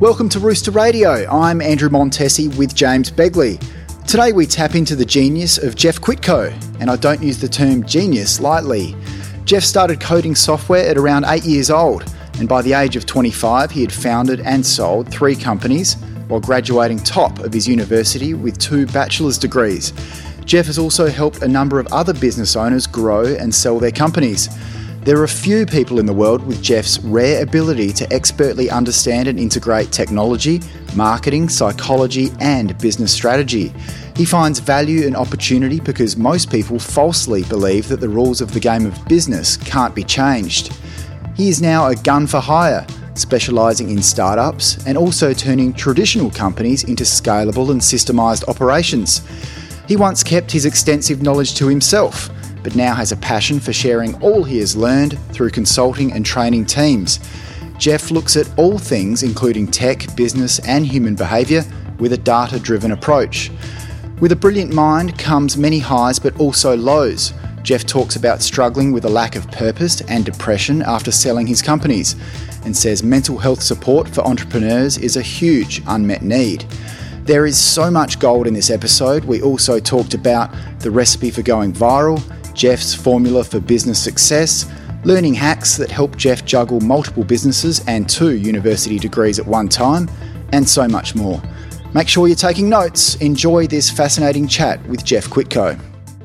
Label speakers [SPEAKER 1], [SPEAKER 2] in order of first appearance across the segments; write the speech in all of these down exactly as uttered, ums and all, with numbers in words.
[SPEAKER 1] Welcome to Rooster Radio. I'm Andrew Montesi with James Begley. Today we tap into the genius of Jeff Quitko, and I don't use the term genius lightly. Jeff started coding software at around eight years old, and by the age of twenty-five he had founded and sold three companies while graduating top of his university with two bachelor's degrees. Jeff has also helped a number of other business owners grow and sell their companies. There are few people in the world with Jeff's rare ability to expertly understand and integrate technology, marketing, psychology, and business strategy. He finds value and opportunity because most people falsely believe that the rules of the game of business can't be changed. He is now a gun for hire, specialising in startups and also turning traditional companies into scalable and systemised operations. He once kept his extensive knowledge to himself, but now has a passion for sharing all he has learned through consulting and training teams. Jeff looks at all things including tech, business and human behaviour with a data-driven approach. With a brilliant mind comes many highs but also lows. Jeff talks about struggling with a lack of purpose and depression after selling his companies, and says mental health support for entrepreneurs is a huge unmet need. There is so much gold in this episode. We also talked about the recipe for going viral, Jeff's formula for business success, learning hacks that help Jeff juggle multiple businesses and two university degrees at one time, and so much more. Make sure you're taking notes. Enjoy this fascinating chat with Jeff Quitko.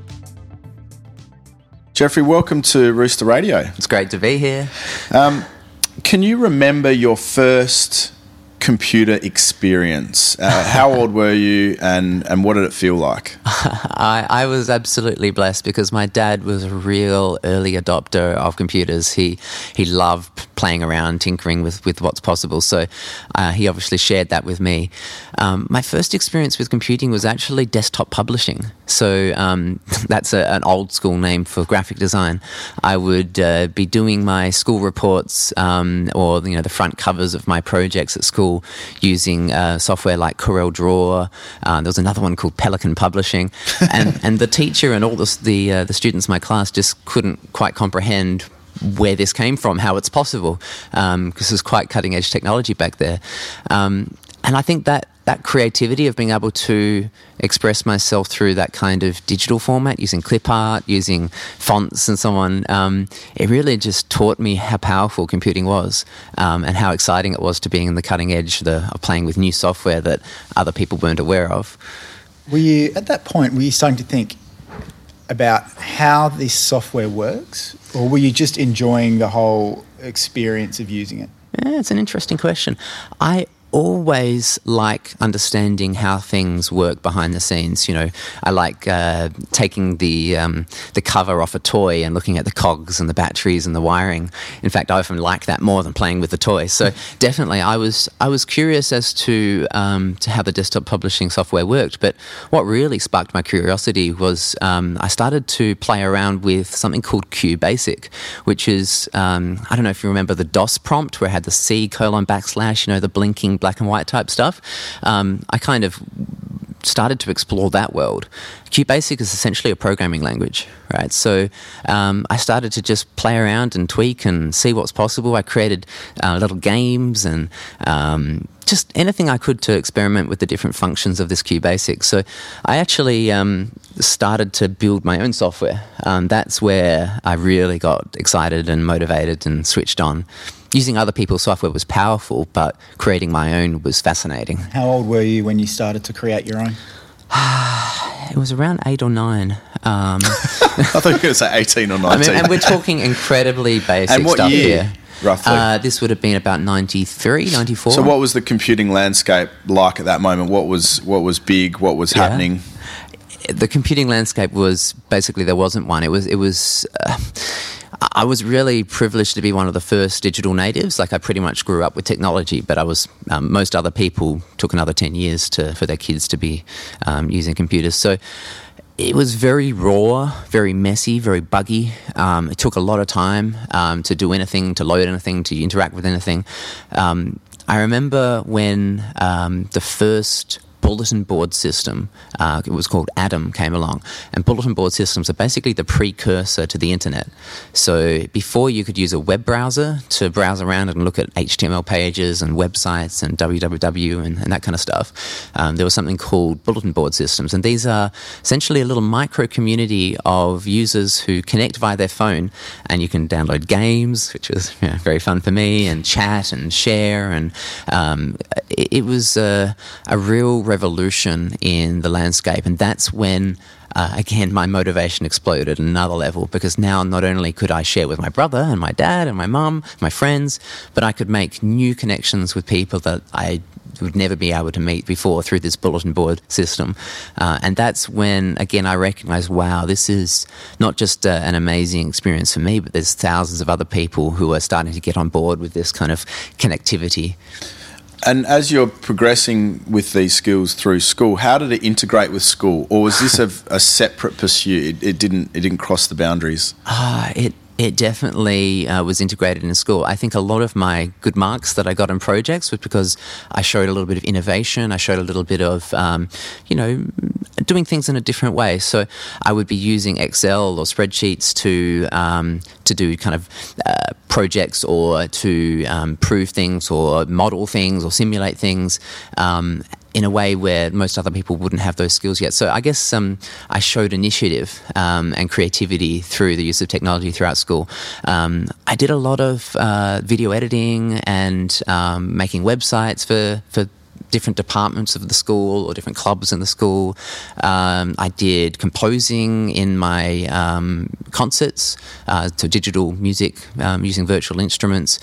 [SPEAKER 2] Jeffrey, welcome to Rooster Radio.
[SPEAKER 3] It's great to be here.
[SPEAKER 2] Um, can you remember your first computer experience? Uh, how old were you, and, and what did it feel like?
[SPEAKER 3] I, I was absolutely blessed because my dad was a real early adopter of computers. He he loved playing around, tinkering with, with what's possible. So uh, he obviously shared that with me. Um, my first experience with computing was actually desktop publishing. So um, that's a, an old school name for graphic design. I would uh, be doing my school reports um, or you know the front covers of my projects at school using uh, software like Corel Draw. Uh, there was another one called Pelican Publishing, and and the teacher and all the the, uh, the students in my class just couldn't quite comprehend where this came from, how it's possible, because um, it was quite cutting edge technology back there. Um, and I think that that creativity of being able to express myself through that kind of digital format, using clip art, using fonts and so on, um, it really just taught me how powerful computing was um, and how exciting it was to being in the cutting edge the, of playing with new software that other people weren't aware of.
[SPEAKER 1] Were you, at that point, were you starting to think about how this software works, or were you just enjoying the whole experience of using it?
[SPEAKER 3] Yeah, it's an interesting question. I always like understanding how things work behind the scenes. You know, I like uh, taking the um, the cover off a toy and looking at the cogs and the batteries and the wiring. In fact, I often like that more than playing with the toy. So definitely, I was I was curious as to um, to how the desktop publishing software worked. But what really sparked my curiosity was um, I started to play around with something called QBasic, which is um, I don't know if you remember the DOS prompt where it had the C colon backslash, you know, the blinking black and white type stuff. Um, I kind of started to explore that world. QBasic is essentially a programming language, right? So um, I started to just play around and tweak and see what's possible. I created uh, little games and um, just anything I could to experiment with the different functions of this QBasic. So I actually um, started to build my own software. Um, that's where I really got excited and motivated and switched on. Using other people's software was powerful, but creating my own was fascinating.
[SPEAKER 1] How old were you when you started to create your own?
[SPEAKER 3] It was around eight or nine. Um,
[SPEAKER 2] I thought you were going to say eighteen or nineteen.
[SPEAKER 3] I mean, and we're talking incredibly basic
[SPEAKER 2] and what
[SPEAKER 3] stuff
[SPEAKER 2] year,
[SPEAKER 3] here.
[SPEAKER 2] Roughly?
[SPEAKER 3] Uh, this would have been about ninety-three, ninety-four.
[SPEAKER 2] So what was the computing landscape like at that moment? What was what was big? What was
[SPEAKER 3] Yeah.
[SPEAKER 2] happening?
[SPEAKER 3] The computing landscape was basically there wasn't one. It was it was. Uh, I was really privileged to be one of the first digital natives. Like I pretty much grew up with technology, but I was um, most other people took another ten years to for their kids to be um, using computers. So it was very raw, very messy, very buggy. Um, it took a lot of time um, to do anything, to load anything, to interact with anything. Um, I remember when um, the first bulletin board system. Uh, it was called Atom, came along. And bulletin board systems are basically the precursor to the internet. So before you could use a web browser to browse around and look at H T M L pages and websites and W W W and, and that kind of stuff, um, there was something called bulletin board systems. And these are essentially a little micro community of users who connect via their phone, and you can download games, which was you know, very fun for me, and chat and share. And um, it, it was a, a real revolution in the landscape. And that's when Uh, again, my motivation exploded at another level, because now not only could I share with my brother and my dad and my mum, my friends, but I could make new connections with people that I would never be able to meet before through this bulletin board system. Uh, and that's when, again, I recognized, wow, this is not just uh, an amazing experience for me, but there's thousands of other people who are starting to get on board with this kind of connectivity.
[SPEAKER 2] And as you're progressing with these skills through school, how did it integrate with school, or was this a, a separate pursuit? It, it didn't. It didn't cross the boundaries.
[SPEAKER 3] Ah, it it definitely uh, was integrated in school. I think a lot of my good marks that I got in projects was because I showed a little bit of innovation. I showed a little bit of, um, you know, doing things in a different way. So I would be using Excel or spreadsheets to um, to do kind of uh, projects, or to um, prove things or model things or simulate things um, in a way where most other people wouldn't have those skills yet. So I guess um, I showed initiative um, and creativity through the use of technology throughout school. Um, I did a lot of uh, video editing and um, making websites for, for different departments of the school or different clubs in the school. Um, I did composing in my um, concerts, uh, to digital music um, using virtual instruments.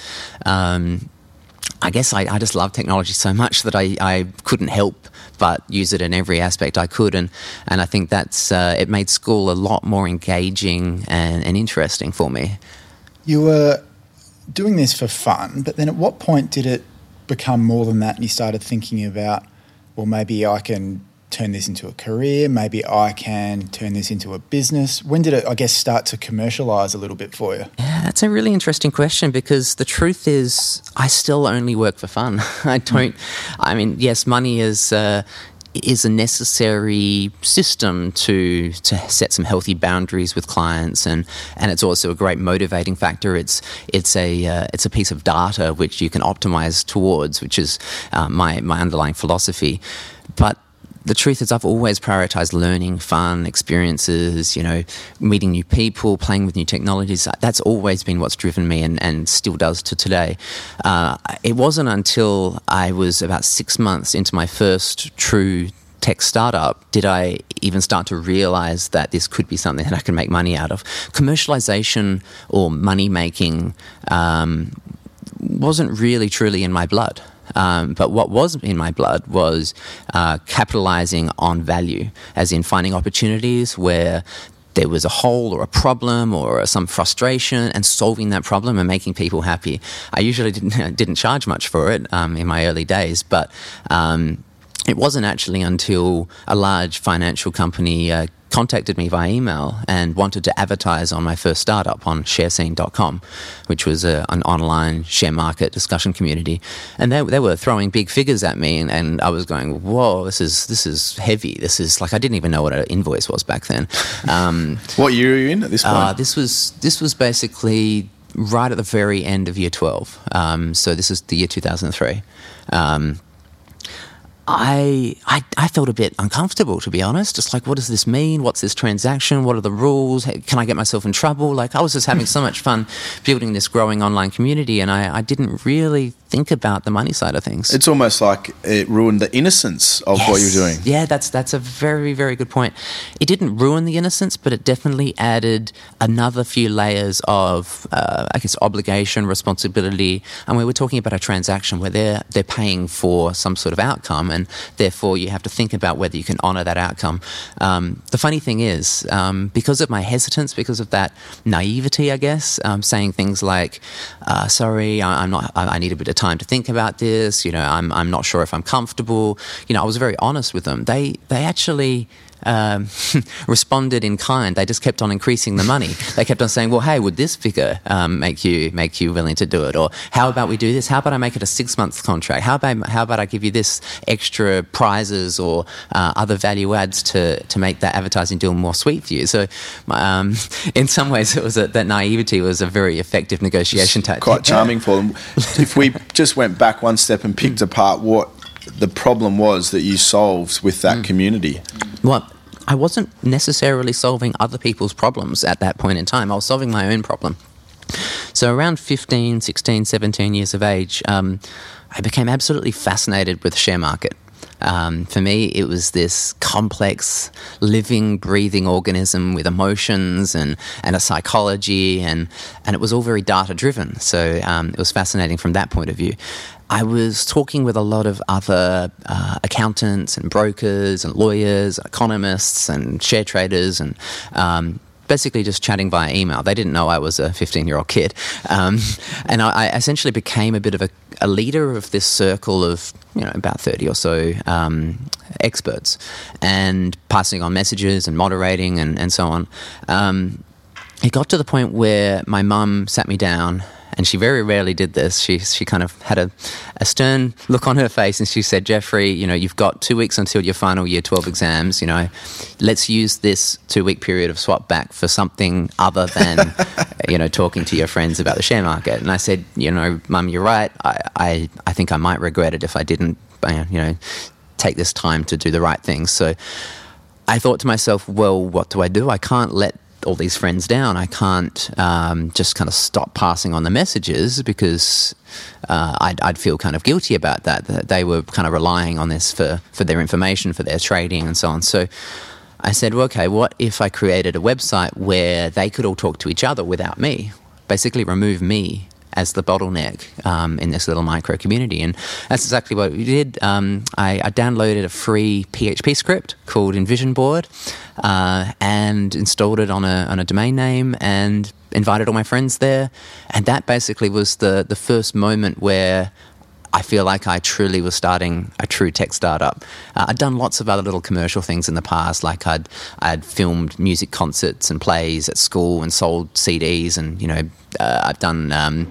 [SPEAKER 3] Um, I guess I, I just love technology so much that I, I couldn't help but use it in every aspect I could, and and I think that's uh, it made school a lot more engaging and, and interesting for me.
[SPEAKER 1] You were doing this for fun, but then at what point did it become more than that and you started thinking about, well, maybe I can turn this into a career, maybe I can turn this into a business? When did it, I guess, start to commercialise a little bit for you?
[SPEAKER 3] Yeah, that's a really interesting question, because the truth is I still only work for fun. I don't, I mean, yes, money is... Uh, is a necessary system to to set some healthy boundaries with clients, and, and it's also a great motivating factor. It's it's a uh, it's a piece of data which you can optimize towards, which is uh, my my underlying philosophy. But the truth is, I've always prioritized learning, fun, experiences, you know, meeting new people, playing with new technologies. That's always been what's driven me, and, and still does to today. Uh, it wasn't until I was about six months into my first true tech startup did I even start to realize that this could be something that I can make money out of. Commercialization or money making um, wasn't really truly in my blood. Um, but what was in my blood was uh, capitalizing on value, as in finding opportunities where there was a hole or a problem or some frustration, and solving that problem and making people happy. I usually didn't didn't charge much for it um, in my early days, but um, it wasn't actually until a large financial company uh, contacted me via email and wanted to advertise on my first startup on sharescene dot com, which was a, an online share market discussion community. And they, they were throwing big figures at me, and, and I was going, whoa, this is this is heavy. This is like, I didn't even know what an invoice was back then. Um,
[SPEAKER 2] what year were you in at this point?
[SPEAKER 3] Uh, this was this was basically right at the very end of year twelve. Um, so this is the year two thousand three. Um, I, I I felt a bit uncomfortable, to be honest. Just like, what does this mean? What's this transaction? What are the rules? Can I get myself in trouble? Like, I was just having so much fun building this growing online community, and I, I didn't really think about the money side of things.
[SPEAKER 2] It's almost like it ruined the innocence of
[SPEAKER 3] yes.
[SPEAKER 2] what you're doing.
[SPEAKER 3] Yeah, that's that's a very, very good point. It didn't ruin the innocence, but it definitely added another few layers of, uh, I guess, obligation, responsibility. And we were talking about a transaction where they're they're paying for some sort of outcome, and therefore you have to think about whether you can honour that outcome. Um, the funny thing is, um, because of my hesitance, because of that naivety, I guess, um, saying things like, uh, "Sorry, I, I'm not. I, I need a bit of time to think about this. You know, I'm I'm not sure if I'm comfortable." You know, I was very honest with them. They they actually um, responded in kind. They just kept on increasing the money. They kept on saying, well, hey, would this figure um, make you make you willing to do it? Or how about we do this? How about I make it a six-month contract? How about how about I give you this extra prizes or uh, other value adds to, to make that advertising deal more sweet for you? So um, in some ways, it was a, that naivety was a very effective negotiation tactic.
[SPEAKER 2] Quite charming for them. If we just went back one step and picked apart what the problem was that you solved with that mm. community.
[SPEAKER 3] Well, I wasn't necessarily solving other people's problems at that point in time. I was solving my own problem. So around fifteen, sixteen, seventeen years of age, um, I became absolutely fascinated with the share market. Um, for me, it was this complex, living, breathing organism with emotions and, and a psychology, and, and it was all very data-driven. So um, it was fascinating from that point of view. I was talking with a lot of other uh, accountants and brokers and lawyers, economists and share traders, and um, basically just chatting via email. They didn't know I was a fifteen-year-old kid. Um, and I, I essentially became a bit of a, a leader of this circle of, you know, about thirty or so um, experts, and passing on messages and moderating and, and so on. Um, it got to the point where my mum sat me down, and she very rarely did this. She she kind of had a, a stern look on her face, and she said, Jeffrey, you know, you've got two weeks until your final year twelve exams. You know, let's use this two-week period of swap back for something other than, you know, talking to your friends about the share market. And I said, you know, Mum, you're right. I, I, I think I might regret it if I didn't, you know, take this time to do the right things. So I thought to myself, well, what do I do? I can't let all these friends down. I can't um, just kind of stop passing on the messages, because uh, I'd, I'd feel kind of guilty about that, that they were kind of relying on this for, for their information, for their trading and so on. So I said, well, okay, what if I created a website where they could all talk to each other without me? Basically remove me as the bottleneck um, in this little micro community. And that's exactly what we did. Um, I, I downloaded a free P H P script called Envision Board uh, and installed it on a, on a domain name and invited all my friends there. And that basically was the, the first moment where I feel like I truly was starting a true tech startup. Uh, I'd done lots of other little commercial things in the past, like I'd I'd filmed music concerts and plays at school and sold C Ds, and you know uh, I've done um,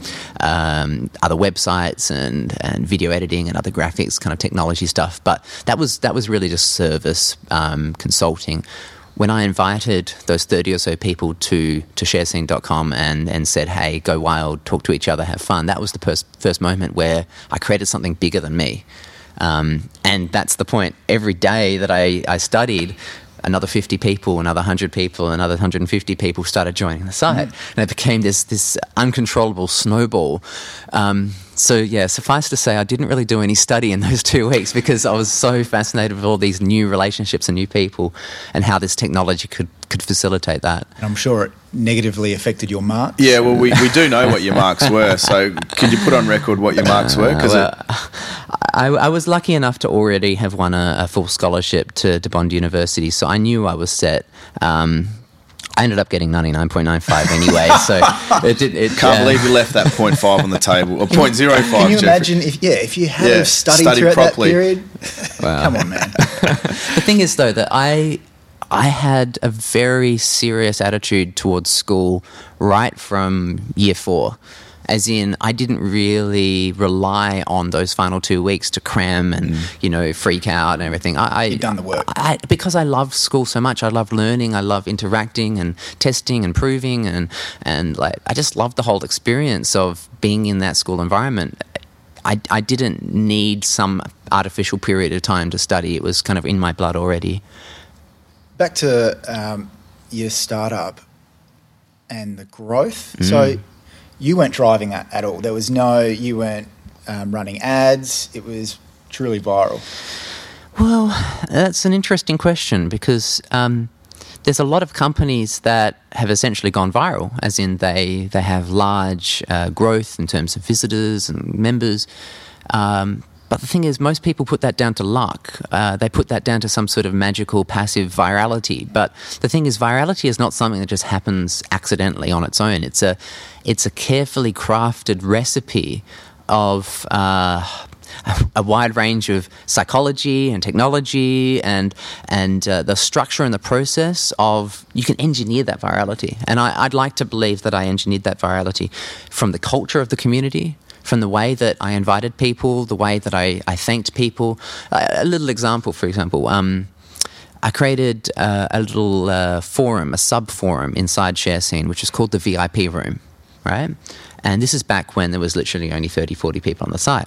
[SPEAKER 3] um, other websites and, and video editing and other graphics kind of technology stuff. But that was that was really just service um, consulting. When I invited those thirty or so people to, to sharescene dot com and, and said, hey, go wild, talk to each other, have fun, that was the pers- first moment where I created something bigger than me. Um, and that's the point. Every day that I, I studied, another fifty people, another one hundred people, another one hundred fifty people started joining the site. Mm. And it became this this uncontrollable snowball. Um, so, yeah, suffice to say, I didn't really do any study in those two weeks because I was so fascinated with all these new relationships and new people and how this technology could, could facilitate that.
[SPEAKER 1] And I'm sure it negatively affected your marks.
[SPEAKER 2] Yeah, well, we, we do know what your marks were. So could you put on record what your marks were? Cause
[SPEAKER 3] uh, well,
[SPEAKER 2] it...
[SPEAKER 3] I, I was lucky enough to already have won a, a full scholarship to, to Bond University, so I knew I was set. Um, I ended up getting ninety-nine point nine five anyway, so it did. It,
[SPEAKER 2] Can't
[SPEAKER 3] uh,
[SPEAKER 2] believe you left that point five on the table, or point zero five.
[SPEAKER 1] Can you
[SPEAKER 2] Jeffrey.
[SPEAKER 1] imagine if, yeah, if you had
[SPEAKER 2] yeah,
[SPEAKER 1] studied,
[SPEAKER 2] studied
[SPEAKER 1] throughout
[SPEAKER 2] properly.
[SPEAKER 1] that period?
[SPEAKER 3] Wow.
[SPEAKER 1] Come on, man.
[SPEAKER 3] The thing is, though, that I I had a very serious attitude towards school right from year four. As in, I didn't really rely on those final two weeks to cram and, mm. you know, freak out and everything. I, I,
[SPEAKER 1] You've done the work.
[SPEAKER 3] I, because I love school so much. I love learning. I love interacting and testing and proving. And, and like, I just love the whole experience of being in that school environment. I, I didn't need some artificial period of time to study. It was kind of in my blood already.
[SPEAKER 1] Back to um, your startup and the growth.
[SPEAKER 3] Mm.
[SPEAKER 1] So you weren't driving at, at all. There was no, you weren't um, running ads. It was truly viral.
[SPEAKER 3] Well, that's an interesting question because um, there's a lot of companies that have essentially gone viral, as in they, they have large uh, growth in terms of visitors and members. Um, But the thing is, most people put that down to luck. Uh, they put that down to some sort of magical passive virality. But the thing is, virality is not something that just happens accidentally on its own. It's a, it's a carefully crafted recipe of uh, a, a wide range of psychology and technology and and uh, the structure and the process of, you can engineer that virality. And I, I'd like to believe that I engineered that virality from the culture of the community, from the way that I invited people, the way that I, I thanked people. A, a little example, for example, um, I created uh, a little uh, forum, a sub-forum inside ShareScene, which is called the V I P room, right? And this is back when there was literally only thirty, forty people on the site.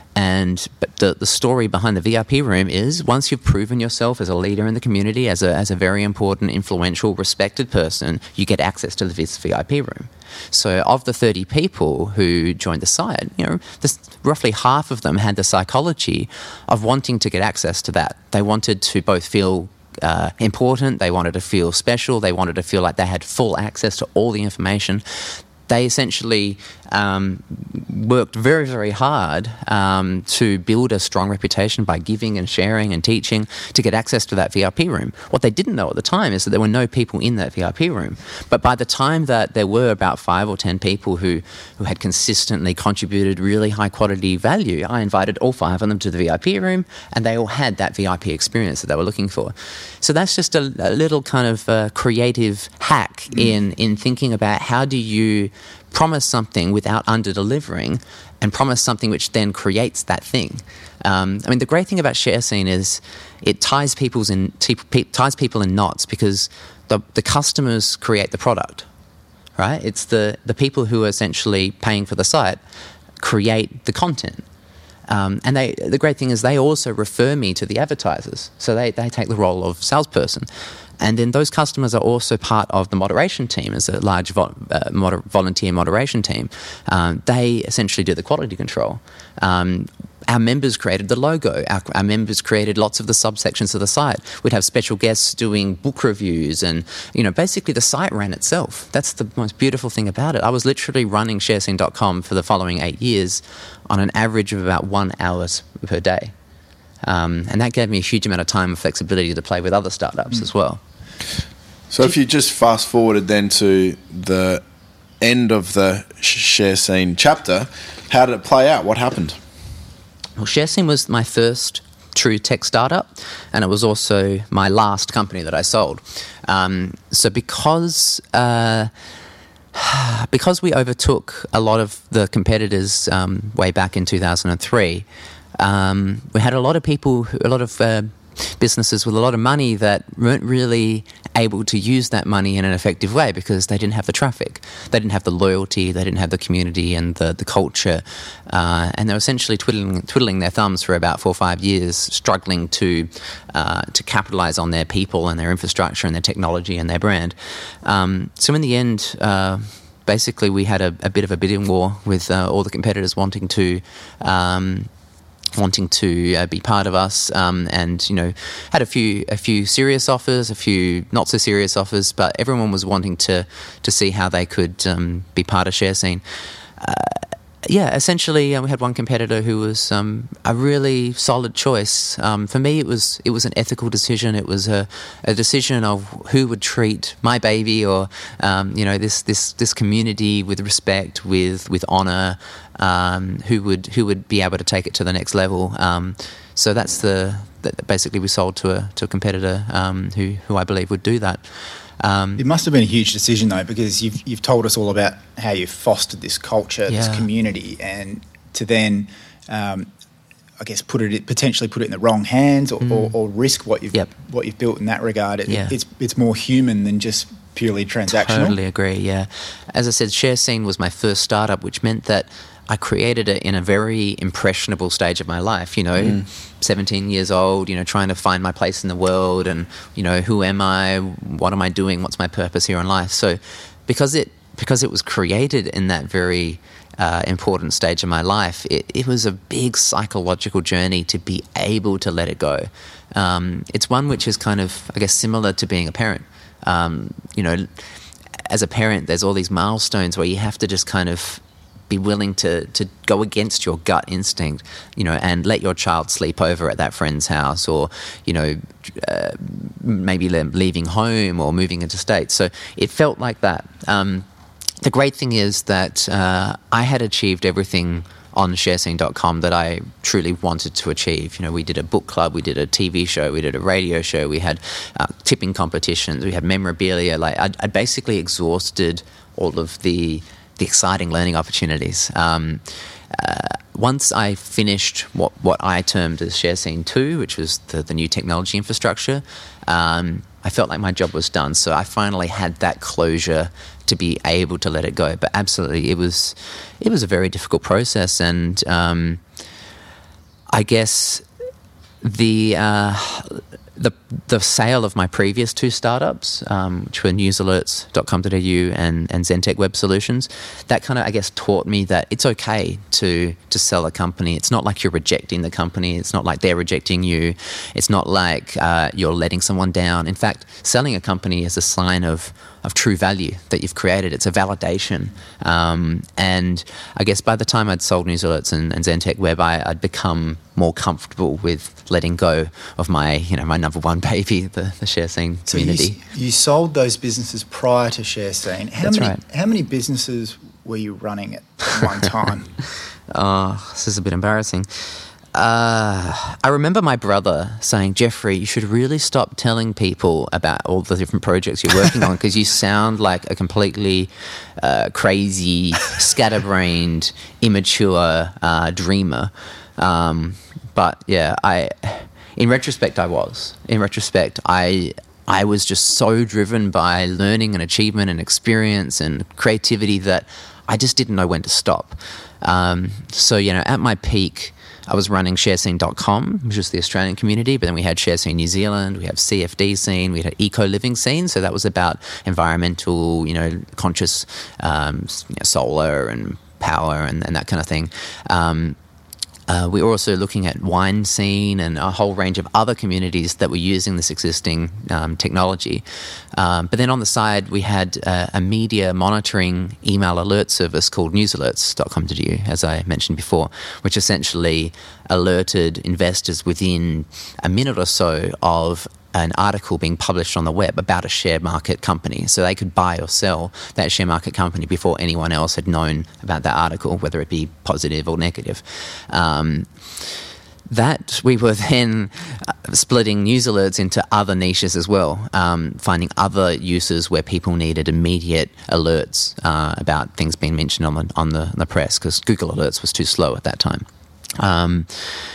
[SPEAKER 3] And but the, the story behind the V I P room is, once you've proven yourself as a leader in the community, as a, as a very important, influential, respected person, you get access to this V I P room. So of the thirty people who joined the site, you know, this, roughly half of them had the psychology of wanting to get access to that. They wanted to both feel Uh, important, they wanted to feel special, they wanted to feel like they had full access to all the information. They essentially um, worked very, very hard um, to build a strong reputation by giving and sharing and teaching to get access to that V I P room. What they didn't know at the time is that there were no people in that V I P room. But by the time that there were about five or ten people who, who had consistently contributed really high quality value, I invited all five of them to the V I P room, and they all had that V I P experience that they were looking for. So that's just a, a little kind of uh, creative hack mm. in, in thinking about how do you promise something without under-delivering, and promise something which then creates that thing. Um, I mean, the great thing about ShareScene is it ties people's in t- ties people in knots, because the the customers create the product, right? It's the the people who are essentially paying for the site create the content. Um, and they, the great thing is they also refer me to the advertisers. So they, they take the role of salesperson. And then those customers are also part of the moderation team, as a large vo- uh, moder- volunteer moderation team. Um, they essentially do the quality control. Um, our members created the logo. Our, our members created lots of the subsections of the site. We'd have special guests doing book reviews, and, you know, basically the site ran itself. That's the most beautiful thing about it. I was literally running ShareScene dot com for the following eight years on an average of about one hour per day. Um, and that gave me a huge amount of time and flexibility to play with other startups mm. as well.
[SPEAKER 2] So if you just fast forwarded then to the end of the ShareScene chapter, how did it play out? What happened?
[SPEAKER 3] Well, ShareScene was my first true tech startup, and it was also my last company that I sold. Um, so because uh, because we overtook a lot of the competitors um, way back in two thousand three, um, we had a lot of people, a lot of uh, businesses with a lot of money that weren't really able to use that money in an effective way, because they didn't have the traffic, they didn't have the loyalty, they didn't have the community and the, the culture, uh, and they were essentially twiddling, twiddling their thumbs for about four or five years, struggling to uh, to capitalize on their people and their infrastructure and their technology and their brand. Um, so in the end, uh, basically we had a, a bit of a bidding war with uh, all the competitors wanting to um, wanting to uh, be part of us, um, and, you know, had a few a few serious offers, a few not so serious offers, but everyone was wanting to to see how they could um, be part of ShareScene. Uh, yeah, essentially, uh, we had one competitor who was um, a really solid choice. Um, for me, it was it was an ethical decision. It was a, a decision of who would treat my baby, or um, you know, this this this community with respect, with with honor. Um, who would who would be able to take it to the next level? Um, so that's the that basically we sold to a to a competitor um, who who I believe would do that. Um,
[SPEAKER 1] it must have been a huge decision though, because you've you've told us all about how you've fostered this culture,
[SPEAKER 3] yeah.
[SPEAKER 1] this community, and to then, um, I guess, put it potentially put it in the wrong hands, or, mm. or, or risk what you've
[SPEAKER 3] yep.
[SPEAKER 1] what you've built in that regard. It,
[SPEAKER 3] yeah.
[SPEAKER 1] It's it's more human than just purely transactional.
[SPEAKER 3] Totally agree. Yeah, as I said, ShareScene was my first startup, which meant that I created it in a very impressionable stage of my life, you know, mm. seventeen years old, you know, trying to find my place in the world, and, you know, who am I, what am I doing, what's my purpose here in life? So because it because it was created in that very uh, important stage of my life, it, it was a big psychological journey to be able to let it go. Um, it's one which is kind of, I guess, similar to being a parent. Um, you know, as a parent, there's all these milestones where you have to just kind of be willing to to go against your gut instinct, you know, and let your child sleep over at that friend's house, or, you know, uh, maybe leaving home or moving interstate. So it felt like that. Um, the great thing is that uh, I had achieved everything on sharescene dot com that I truly wanted to achieve. You know, we did a book club, we did a T V show, we did a radio show, we had uh, tipping competitions, we had memorabilia. Like I'd, I'd basically exhausted all of the the exciting learning opportunities. Um, uh, once I finished what, what I termed as ShareScene two, which was the, the new technology infrastructure, um, I felt like my job was done. So I finally had that closure to be able to let it go. But absolutely, it was it was a very difficult process, and um, I guess the uh, the the sale of my previous two startups, um, which were news alerts dot com dot a u and, and Zentech Web Solutions, that kind of, I guess, taught me that it's okay to to sell a company. It's not like you're rejecting the company. It's not like they're rejecting you. It's not like uh, you're letting someone down. In fact, selling a company is a sign of of true value that you've created. It's a validation. Um, and I guess by the time I'd sold News Alerts and, and Zentech Web, I, I'd become more comfortable with letting go of my, you know, my number one baby, the, the ShareScene
[SPEAKER 1] so
[SPEAKER 3] community.
[SPEAKER 1] You, you sold those businesses prior to ShareScene. How
[SPEAKER 3] That's
[SPEAKER 1] many,
[SPEAKER 3] right.
[SPEAKER 1] How many businesses were you running at one time?
[SPEAKER 3] Oh, this is a bit embarrassing. Uh, I remember my brother saying, Jeffrey, you should really stop telling people about all the different projects you're working on because you sound like a completely uh, crazy, scatterbrained, immature uh, dreamer. Um, but yeah, I, in retrospect, I was. In retrospect, I... I was just so driven by learning and achievement and experience and creativity that I just didn't know when to stop. Um, so, you know, at my peak, I was running sharescene dot com, which is the Australian community, but then we had ShareScene New Zealand, we have C F D Scene, we had Eco Living Scene, so that was about environmental, you know, conscious um, you know, solar and power and, and that kind of thing. Um, Uh, we were also looking at Wine Scene and a whole range of other communities that were using this existing um, technology. Um, but then on the side, we had uh, a media monitoring email alert service called news alerts dot com dot a u, as I mentioned before, which essentially alerted investors within a minute or so of an article being published on the web about a share market company. So they could buy or sell that share market company before anyone else had known about that article, whether it be positive or negative. Um, that we were then splitting news alerts into other niches as well, um, finding other uses where people needed immediate alerts uh, about things being mentioned on the, on the, on the press, because Google Alerts was too slow at that time. Um,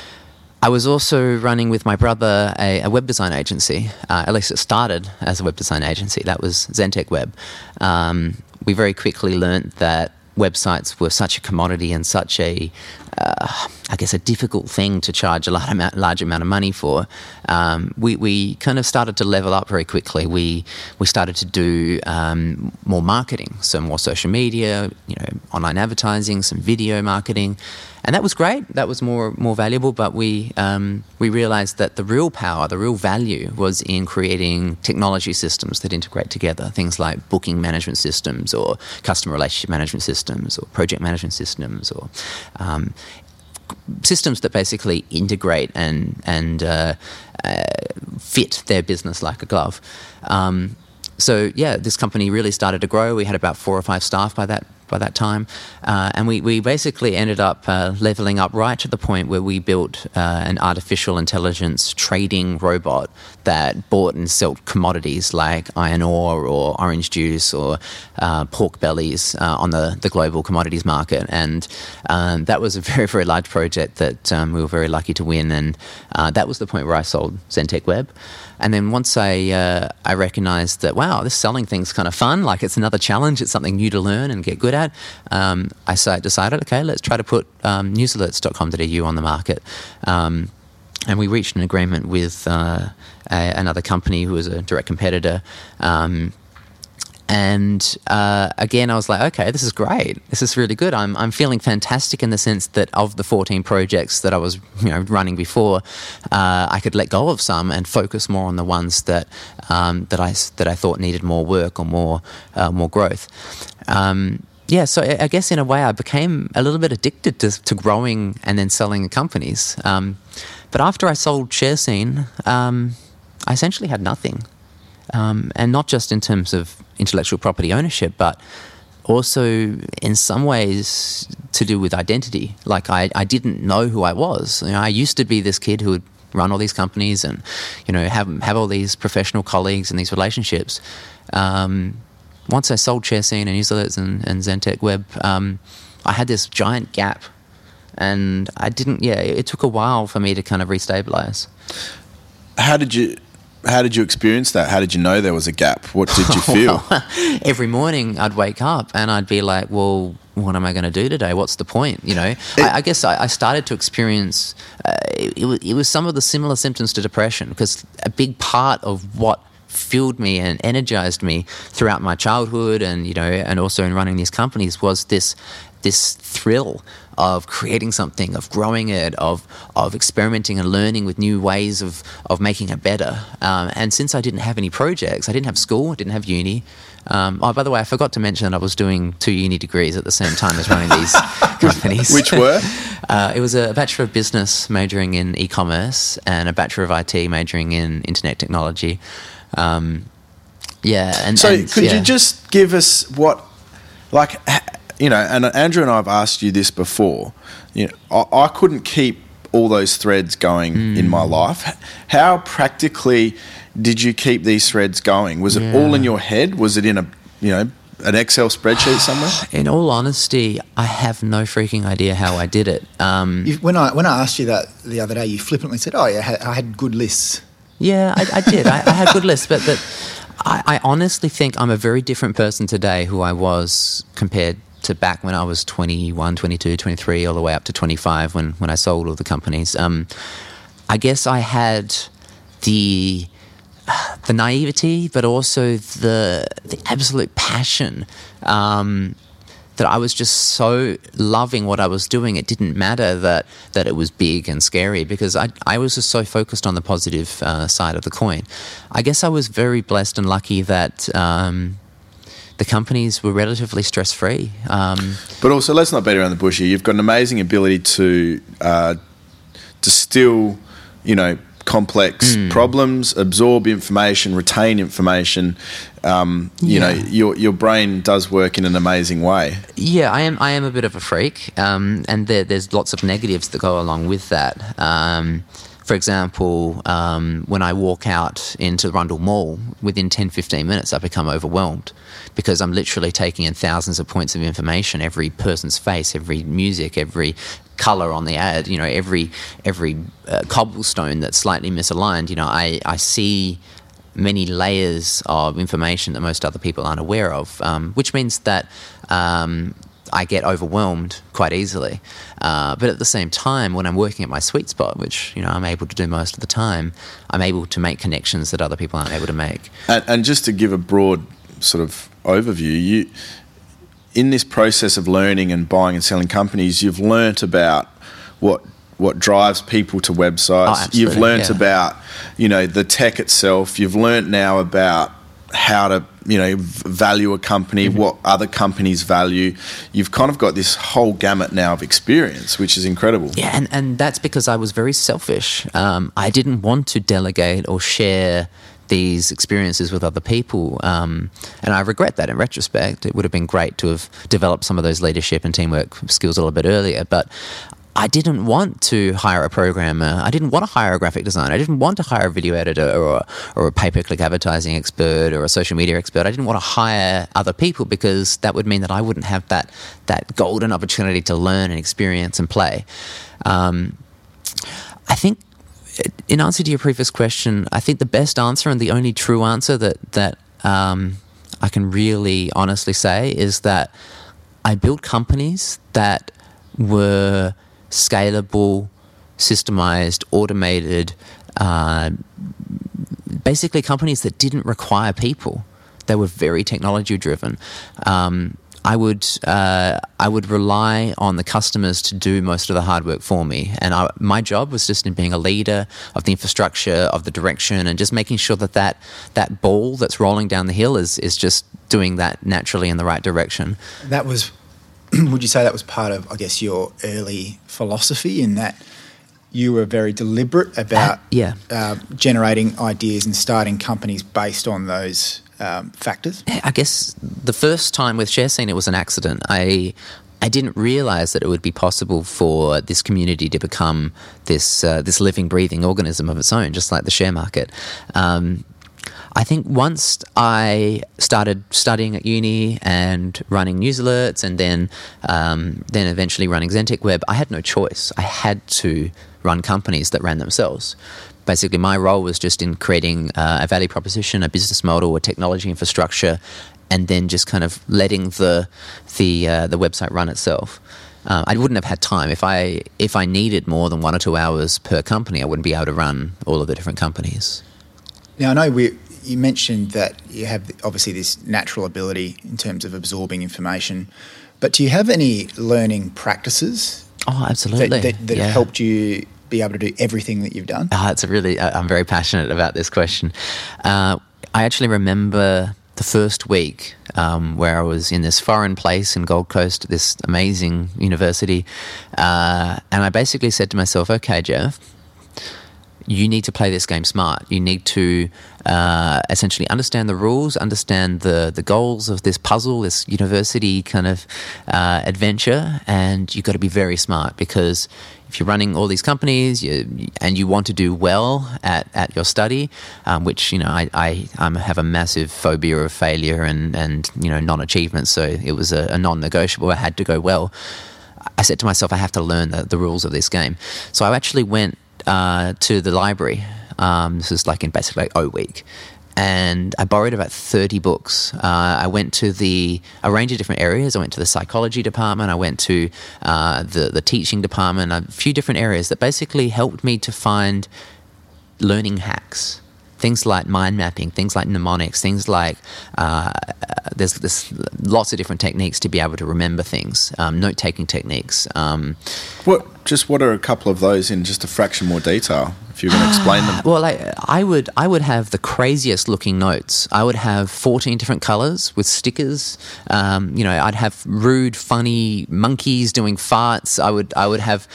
[SPEAKER 3] I was also running with my brother a, a web design agency. Uh, at least it started as a web design agency. That was Zentech Web. Um, we very quickly learnt that websites were such a commodity and such a, uh, I guess, a difficult thing to charge a large amount, large amount of money for. Um, we, we kind of started to level up very quickly. We we started to do um, more marketing, so more social media, you know, online advertising, some video marketing. And that was great. That was more more valuable. But we um, we realised that the real power, the real value, was in creating technology systems that integrate together. Things like booking management systems, or customer relationship management systems, or project management systems, or um, systems that basically integrate and and uh, uh, fit their business like a glove. Um, so yeah, this company really started to grow. We had about four or five staff by that. by that time. Uh, and we, we basically ended up uh, leveling up right to the point where we built uh, an artificial intelligence trading robot that bought and sold commodities like iron ore or orange juice or uh, pork bellies uh, on the, the global commodities market. And um, that was a very, very large project that um, we were very lucky to win. And uh, that was the point where I sold Zentech Web. And then once I uh, I recognised that, wow, this selling thing's kind of fun, like it's another challenge, it's something new to learn and get good at, um, I decided, okay, let's try to put um, news alerts dot com dot a u on the market. Um, and we reached an agreement with uh, a, another company who was a direct competitor. Um, And uh, again, I was like, okay, this is great. This is really good. I'm I'm feeling fantastic in the sense that of the fourteen projects that I was, you know, running before, uh, I could let go of some and focus more on the ones that um, that I that I thought needed more work or more uh, more growth. Um, yeah, so I guess in a way I became a little bit addicted to, to growing and then selling companies. Um, but after I sold ShareScene, um, I essentially had nothing. Um, and not just in terms of intellectual property ownership, but also in some ways to do with identity. Like I, I didn't know who I was. You know, I used to be this kid who would run all these companies and, you know, have have all these professional colleagues and these relationships. Um, once I sold ShareScene and Newsletters and, and Zentek Web, um, I had this giant gap, and I didn't. Yeah, it took a while for me to kind of restabilize.
[SPEAKER 2] How did you? How did you experience that? How did you know there was a gap? What did you feel?
[SPEAKER 3] Every morning I'd wake up and I'd be like, well, what am I going to do today? What's the point? You know, it, I, I guess I, I started to experience, uh, it, it, was, it was some of the similar symptoms to depression, because a big part of what fueled me and energized me throughout my childhood and, you know, and also in running these companies was this this thrill of creating something, of growing it, of of experimenting and learning with new ways of, of making it better. Um, and since I didn't have any projects, I didn't have school, I didn't have uni. Um, oh, by the way, I forgot to mention that I was doing two uni degrees at the same time as running these companies.
[SPEAKER 2] Which were?
[SPEAKER 3] Uh, it was a Bachelor of Business majoring in e-commerce and a Bachelor of I T majoring in Internet Technology. Um, yeah. And,
[SPEAKER 2] so
[SPEAKER 3] and,
[SPEAKER 2] could
[SPEAKER 3] yeah.
[SPEAKER 2] you just give us what, like... You know, and Andrew and I have asked you this before. You know, I, I couldn't keep all those threads going mm. in my life. How practically did you keep these threads going? Was it yeah. all in your head? Was it in a, you know, an Excel spreadsheet somewhere?
[SPEAKER 3] In all honesty, I have no freaking idea how I did it. Um,
[SPEAKER 1] you, when I when I asked you that the other day, you flippantly said, "Oh, yeah, I had, I had good lists."
[SPEAKER 3] Yeah, I, I did. I, I had good lists, but but I, I honestly think I'm a very different person today who I was compared to back when I was twenty-one, twenty-two, twenty-three, all the way up to twenty-five when, when I sold all the companies. Um, I guess I had the the naivety, but also the the absolute passion um, that I was just so loving what I was doing. It didn't matter that that it was big and scary, because I I was just so focused on the positive uh, side of the coin. I guess I was very blessed and lucky that Um, the companies were relatively stress-free. Um,
[SPEAKER 2] but also, let's not beat around the bush here. You've got an amazing ability to uh, distill, you know, complex mm. problems, absorb information, retain information. Um, you yeah. know, your your brain does work in an amazing way.
[SPEAKER 3] Yeah, I am. I am a bit of a freak, um, and there, there's lots of negatives that go along with that. Um, For example, um, when I walk out into Rundle Mall, within ten, fifteen minutes, I become overwhelmed, because I'm literally taking in thousands of points of information, every person's face, every music, every colour on the ad, you know, every every uh, cobblestone that's slightly misaligned. You know, I, I see many layers of information that most other people aren't aware of, um, which means that um, I get overwhelmed quite easily. Uh, but at the same time, when I'm working at my sweet spot, which, you know, I'm able to do most of the time, I'm able to make connections that other people aren't able to make.
[SPEAKER 2] And, and just to give a broad sort of overview, you, in this process of learning and buying and selling companies, you've learnt about what what drives people to websites.
[SPEAKER 3] Oh,
[SPEAKER 2] you've learnt
[SPEAKER 3] yeah.
[SPEAKER 2] about, you know, the tech itself. You've learnt now about how to, you know, value a company, mm-hmm. what other companies value. You've kind of got this whole gamut now of experience, which is incredible.
[SPEAKER 3] Yeah, and, and that's because I was very selfish. Um, I didn't want to delegate or share these experiences with other people. Um, and I regret that in retrospect. It would have been great to have developed some of those leadership and teamwork skills a little bit earlier, but I didn't want to hire a programmer. I didn't want to hire a graphic designer. I didn't want to hire a video editor or a, or a pay-per-click advertising expert or a social media expert. I didn't want to hire other people, because that would mean that I wouldn't have that that golden opportunity to learn and experience and play. Um, I think, in answer to your previous question, I think the best answer and the only true answer that, that um, I can really honestly say is that I built companies that were scalable, systemized, automated, uh, basically companies that didn't require people. They were very technology driven. Um, I would uh, I would rely on the customers to do most of the hard work for me, and I, my job was just in being a leader of the infrastructure, of the direction, and just making sure that that, that ball that's rolling down the hill is is just doing that naturally in the right direction.
[SPEAKER 1] That was, would you say that was part of, I guess, your early philosophy, in that you were very deliberate about
[SPEAKER 3] uh, yeah.
[SPEAKER 1] uh, generating ideas and starting companies based on those um, factors?
[SPEAKER 3] I guess the first time with ShareScene, it was an accident. I I didn't realize that it would be possible for this community to become this uh, this living, breathing organism of its own, just like the share market. Um, I think once I started studying at uni and running news alerts, and then um, then eventually running Zentek Web, I had no choice. I had to run companies that ran themselves. Basically, my role was just in creating uh, a value proposition, a business model, a technology infrastructure, and then just kind of letting the the uh, the website run itself. Uh, I wouldn't have had time if I if I needed more than one or two hours per company. I wouldn't be able to run all of the different companies.
[SPEAKER 1] Now, I know we you mentioned that you have obviously this natural ability in terms of absorbing information, but do you have any learning practices?
[SPEAKER 3] Oh, absolutely.
[SPEAKER 1] That, that, that
[SPEAKER 3] yeah.
[SPEAKER 1] have helped you be able to do everything that you've done?
[SPEAKER 3] Oh, it's a really. I'm very passionate about this question. Uh, I actually remember the first week um, where I was in this foreign place in Gold Coast, this amazing university, uh, and I basically said to myself, okay, Jeff, you need to play this game smart. You need to uh, essentially understand the rules, understand the, the goals of this puzzle, this university kind of uh, adventure, and you've got to be very smart, because if you're running all these companies you, and you want to do well at, at your study, um, which, you know, I, I um, have a massive phobia of failure and, and you know, non-achievement, so it was a, a non-negotiable. I had to go well. I said to myself, I have to learn the, the rules of this game. So I actually went uh, to the library. Um, this is like in basically like O Week. And I borrowed about thirty books. Uh, I went to the a range of different areas. I went to the psychology department. I went to uh, the the teaching department. A few different areas that basically helped me to find learning hacks. Things like mind mapping, things like mnemonics, things like uh, there's, there's lots of different techniques to be able to remember things. Um, note taking techniques. Um,
[SPEAKER 2] what just what are a couple of those in just a fraction more detail? If you're going to explain them.
[SPEAKER 3] Well, like, I would I would have the craziest looking notes. I would have fourteen different colours with stickers. Um, you know, I'd have rude, funny monkeys doing farts. I would I would have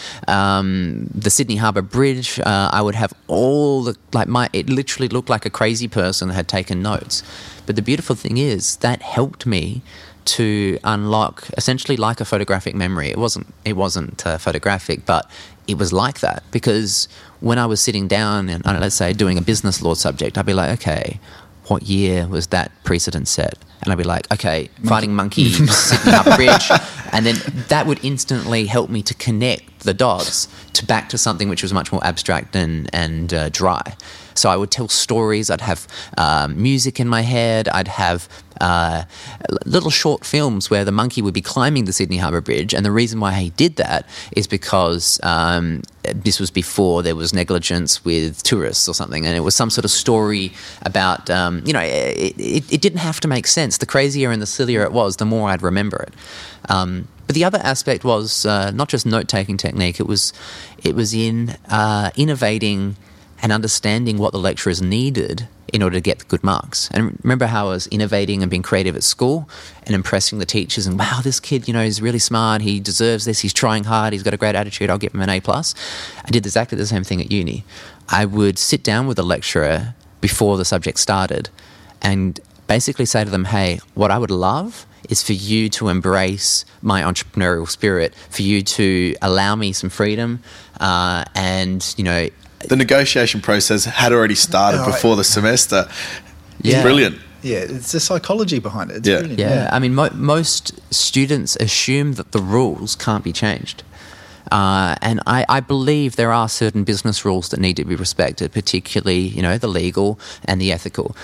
[SPEAKER 3] um, the Sydney Harbour Bridge. Uh, I would have all the like my. It literally looked like a crazy person had taken notes. But the beautiful thing is that helped me to unlock essentially like a photographic memory. It wasn't it wasn't uh, photographic, but it was like that, because when I was sitting down and uh, let's say doing a business law subject, I'd be like, okay, what year was that precedent set? And I'd be like, okay, Monkey. Fighting monkeys, Sydney Harbour Bridge, and then that would instantly help me to connect the dots to back to something which was much more abstract and and uh, dry. So I would tell stories. I'd have um, music in my head. I'd have uh, little short films where the monkey would be climbing the Sydney Harbour Bridge. And the reason why he did that is because um, this was before there was negligence with tourists or something. And it was some sort of story about, um, you know, it, it, it didn't have to make sense. The crazier and the sillier it was, the more I'd remember it. Um, but the other aspect was uh, not just note-taking technique. It was, it was in uh, innovating and understanding what the lecturers needed in order to get the good marks. And remember how I was innovating and being creative at school and impressing the teachers and, wow, this kid, you know, is really smart, he deserves this, he's trying hard, he's got a great attitude, I'll give him an A plus. I did exactly the same thing at uni. I would sit down with the lecturer before the subject started and basically say to them, hey, what I would love is for you to embrace my entrepreneurial spirit, for you to allow me some freedom uh, and, you know,
[SPEAKER 2] the negotiation process had already started oh, before the semester.
[SPEAKER 3] Yeah.
[SPEAKER 2] It's brilliant.
[SPEAKER 1] Yeah, it's the psychology behind it. It's
[SPEAKER 2] yeah.
[SPEAKER 1] brilliant.
[SPEAKER 3] Yeah.
[SPEAKER 1] yeah,
[SPEAKER 3] I mean, mo- most students assume that the rules can't be changed. Uh, and I, I believe there are certain business rules that need to be respected, particularly, you know, the legal and the ethical.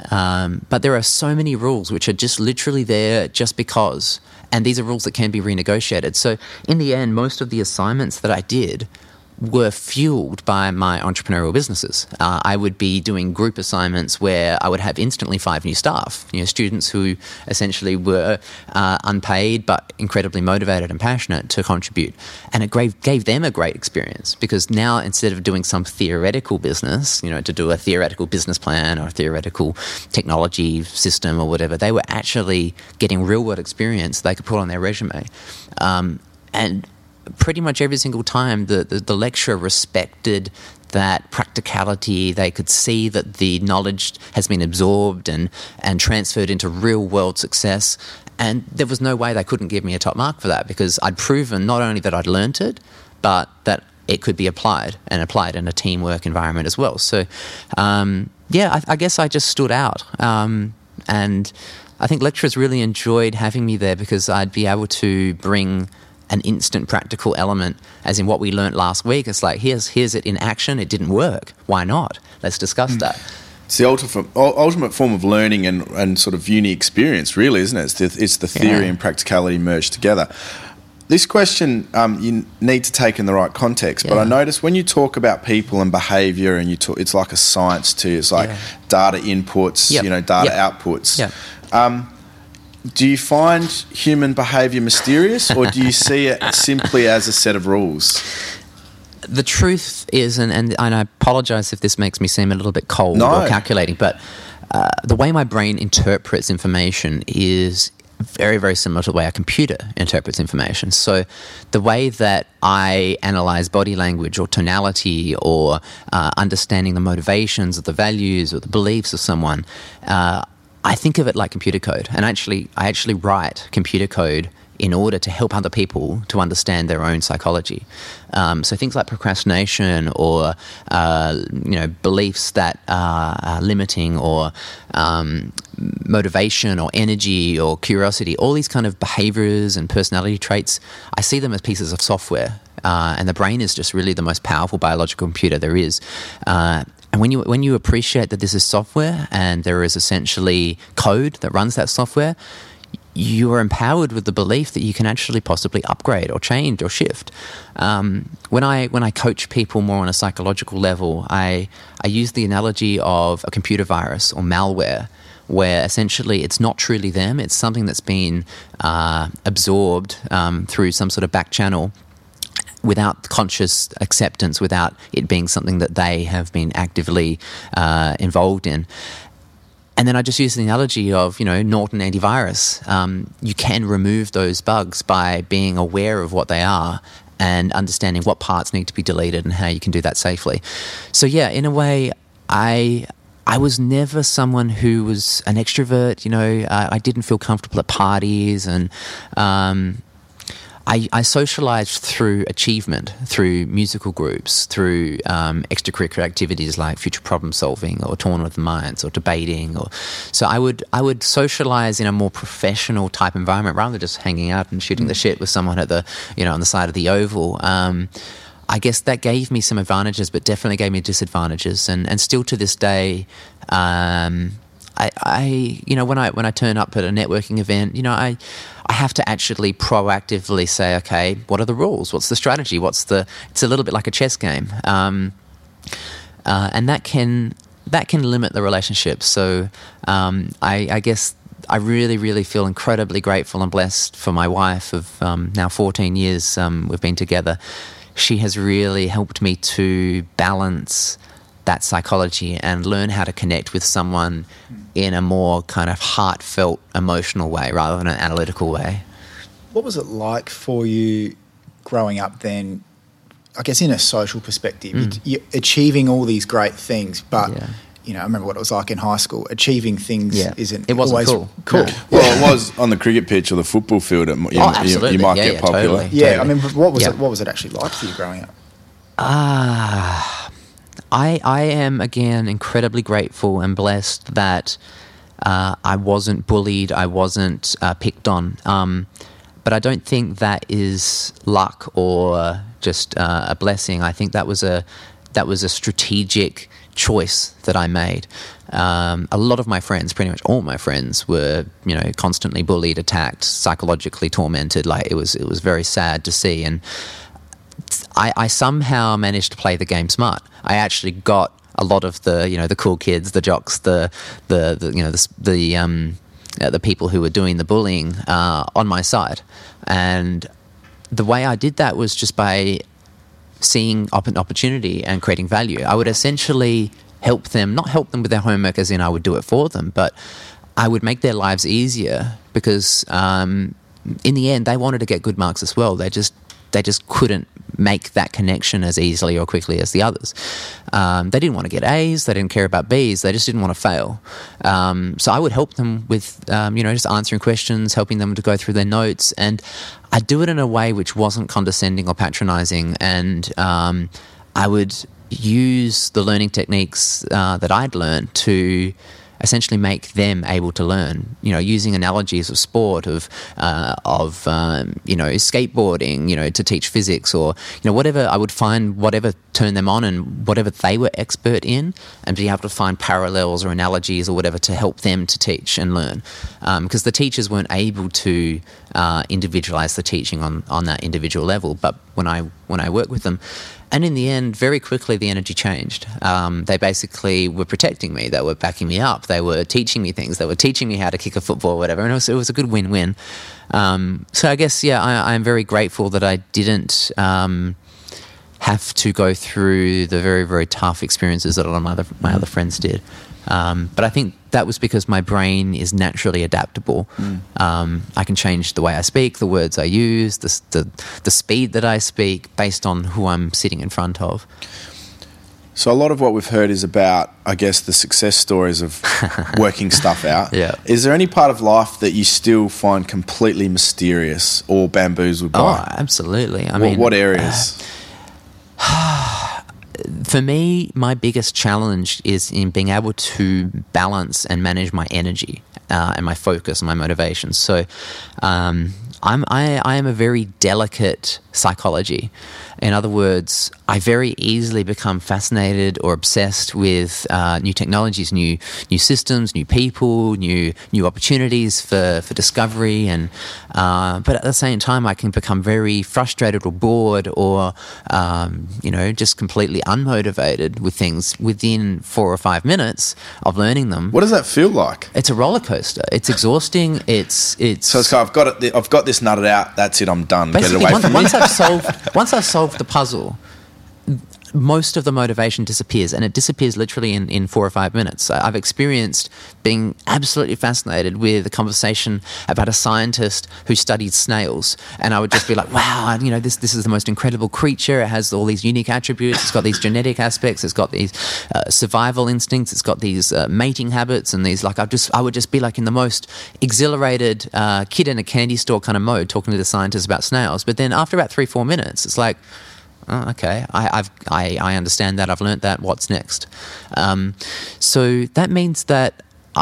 [SPEAKER 3] Um, but there are so many rules which are just literally there just because. And these are rules that can be renegotiated. So in the end, most of the assignments that I did were fueled by my entrepreneurial businesses. Uh, I would be doing group assignments where I would have instantly five new staff, you know, students who essentially were uh, unpaid but incredibly motivated and passionate to contribute. And it gave, gave them a great experience, because now instead of doing some theoretical business, you know, to do a theoretical business plan or a theoretical technology system or whatever, they were actually getting real-world experience they could put on their resume. Um, and pretty much every single time the, the, the lecturer respected that practicality. They could see that the knowledge has been absorbed and, and transferred into real-world success. and there was no way they couldn't give me a top mark for that, because I'd proven not only that I'd learnt it, but that it could be applied, and applied in a teamwork environment as well. So, um, yeah, I, I guess I just stood out. Um, and I think lecturers really enjoyed having me there, because I'd be able to bring an instant practical element, as in what we learnt last week. It's like, here's here's it in action. It didn't work. Why not? Let's discuss mm. that.
[SPEAKER 2] It's the ultimate, ultimate form of learning and, and sort of uni experience, really, isn't it? It's the, it's the theory yeah. and practicality merged together. This question um, you need to take in the right context, yeah. but I notice when you talk about people and behaviour, and you talk, it's like a science too. It's like yeah. data inputs, yep. you know, data yep. outputs.
[SPEAKER 3] Yep.
[SPEAKER 2] Um, do you find human behaviour mysterious, or do you see it simply as a set of rules?
[SPEAKER 3] The truth is, and, and, and I apologise if this makes me seem a little bit cold
[SPEAKER 2] no.
[SPEAKER 3] or calculating, but uh, the way my brain interprets information is very, very similar to the way a computer interprets information. So the way that I analyse body language or tonality, or uh, understanding the motivations or the values or the beliefs of someone, uh, I think of it like computer code. And actually, I actually write computer code in order to help other people to understand their own psychology. Um, so things like procrastination, or uh, you know, beliefs that are, are limiting, or um, motivation or energy or curiosity, all these kind of behaviors and personality traits, I see them as pieces of software. Uh, and the brain is just really the most powerful biological computer there is. Uh, and when you when you appreciate that this is software, and there is essentially code that runs that software, you are empowered with the belief that you can actually possibly upgrade or change or shift. Um, when I when I coach people more on a psychological level, I I use the analogy of a computer virus or malware, where essentially it's not truly them. It's something that's been uh, absorbed um, through some sort of back channel, without conscious acceptance, without it being something that they have been actively uh, involved in. And then I just use the analogy of, you know, Norton antivirus. Um, you can remove those bugs by being aware of what they are and understanding what parts need to be deleted and how you can do that safely. So yeah, in a way, I I was never someone who was an extrovert. You know, uh, I didn't feel comfortable at parties, and um, I, I socialized through achievement, through musical groups, through um, extracurricular activities like future problem solving or Tournament of the Minds or debating. Or so I would I would socialize in a more professional type environment rather than just hanging out and shooting mm. the shit with someone at the you know on the side of the oval. Um, I guess that gave me some advantages, but definitely gave me disadvantages, and and still to this day. Um, I, I, you know, when I when I turn up at a networking event, you know, I, I have to actually proactively say, okay, what are the rules? What's the strategy? What's the? It's a little bit like a chess game, um, uh, and that can that can limit the relationship. So, um, I, I guess I really, really feel incredibly grateful and blessed for my wife of um, now fourteen years. Um, we've been together. She has really helped me to balance that psychology and learn how to connect with someone in a more kind of heartfelt, emotional way rather than an analytical way.
[SPEAKER 1] What was it like for you growing up then, I guess in a social perspective, mm. you, you're achieving all these great things, but, yeah. you know, I remember what it was like in high school. Achieving things yeah. isn't
[SPEAKER 3] it wasn't
[SPEAKER 1] always
[SPEAKER 3] cool.
[SPEAKER 1] cool.
[SPEAKER 3] No.
[SPEAKER 2] Well, it was on the cricket pitch or the football field. It, you,
[SPEAKER 3] oh, absolutely.
[SPEAKER 2] You, you might
[SPEAKER 3] yeah,
[SPEAKER 2] get
[SPEAKER 3] yeah,
[SPEAKER 2] popular.
[SPEAKER 3] Totally,
[SPEAKER 1] yeah,
[SPEAKER 3] totally.
[SPEAKER 1] I mean, what was
[SPEAKER 3] yeah.
[SPEAKER 1] it? What was it actually like for you growing up?
[SPEAKER 3] Ah... Uh, I, I am, again, incredibly grateful and blessed that uh, I wasn't bullied, I wasn't uh, picked on. Um, but I don't think that is luck or just uh, a blessing. I think that was a that was a strategic choice that I made. Um, a lot of my friends, pretty much all my friends, were you know constantly bullied, attacked, psychologically tormented. Like it was it was very sad to see. And I, I somehow managed to play the game smart. I actually got a lot of the, you know, the cool kids, the jocks, the, the, the you know, the the, um, uh, the people who were doing the bullying uh, on my side. And the way I did that was just by seeing an opportunity and creating value. I would essentially help them, not help them with their homework as in I would do it for them, but I would make their lives easier because um, in the end they wanted to get good marks as well. They just they just couldn't make that connection as easily or quickly as the others. Um, they didn't want to get A's, they didn't care about B's, they just didn't want to fail. Um, so I would help them with, um, you know, just answering questions, helping them to go through their notes, and I'd do it in a way which wasn't condescending or patronising, and um, I would use the learning techniques uh, that I'd learned to essentially make them able to learn, you know, using analogies of sport, of, uh, of um, you know, skateboarding, you know, to teach physics, or, you know, whatever. I would find whatever turned them on and whatever they were expert in, and be able to find parallels or analogies or whatever to help them to teach and learn. Because um, the teachers weren't able to uh, individualize the teaching on, on that individual level. But when I, when I work with them, and in the end, very quickly, the energy changed. Um, they basically were protecting me. They were backing me up. They were teaching me things. They were teaching me how to kick a football or whatever. And it was, it was a good win-win. Um, so I guess, yeah, I, I'm very grateful that I didn't um, have to go through the very, very tough experiences that a lot of my other, my other friends did. Um, but I think that was because my brain is naturally adaptable. Mm. Um, I can change the way I speak, the words I use, the, the the speed that I speak based on who I'm sitting in front of.
[SPEAKER 2] So a lot of what we've heard is about, I guess, the success stories of working stuff out.
[SPEAKER 3] Yeah.
[SPEAKER 2] Is there any part of life that you still find completely mysterious or bamboozled by?
[SPEAKER 3] Oh, absolutely. I
[SPEAKER 2] what,
[SPEAKER 3] mean,
[SPEAKER 2] what areas?
[SPEAKER 3] Uh, For me, my biggest challenge is in being able to balance and manage my energy uh, and my focus and my motivations. So um, I'm, I, I am a very delicate psychology. In other words, I very easily become fascinated or obsessed with uh, new technologies, new new systems, new people, new new opportunities for, for discovery. And uh, but at the same time, I can become very frustrated or bored or um, you know just completely unmotivated with things within four or five minutes of learning them.
[SPEAKER 2] What does that feel like?
[SPEAKER 3] It's a roller coaster. It's exhausting. It's it's.
[SPEAKER 2] So it's kind of, I've got it. I've got this nutted out. That's it. I'm done.
[SPEAKER 3] Basically,
[SPEAKER 2] Get it away
[SPEAKER 3] once,
[SPEAKER 2] from
[SPEAKER 3] once
[SPEAKER 2] me.
[SPEAKER 3] I've solved once I've solved the puzzle, most of the motivation disappears, and it disappears literally in, in four or five minutes. I've experienced being absolutely fascinated with a conversation about a scientist who studied snails, and I would just be like, wow, you know, this this is the most incredible creature. It has all these unique attributes. It's got these genetic aspects. It's got these uh, survival instincts. It's got these uh, mating habits, and these like I just I would just be like in the most exhilarated uh, kid in a candy store kind of mode, talking to the scientist about snails. But then after about three four minutes, it's like, oh, okay, I, I've, I, I understand that. I've learnt that. What's next? Um, so that means that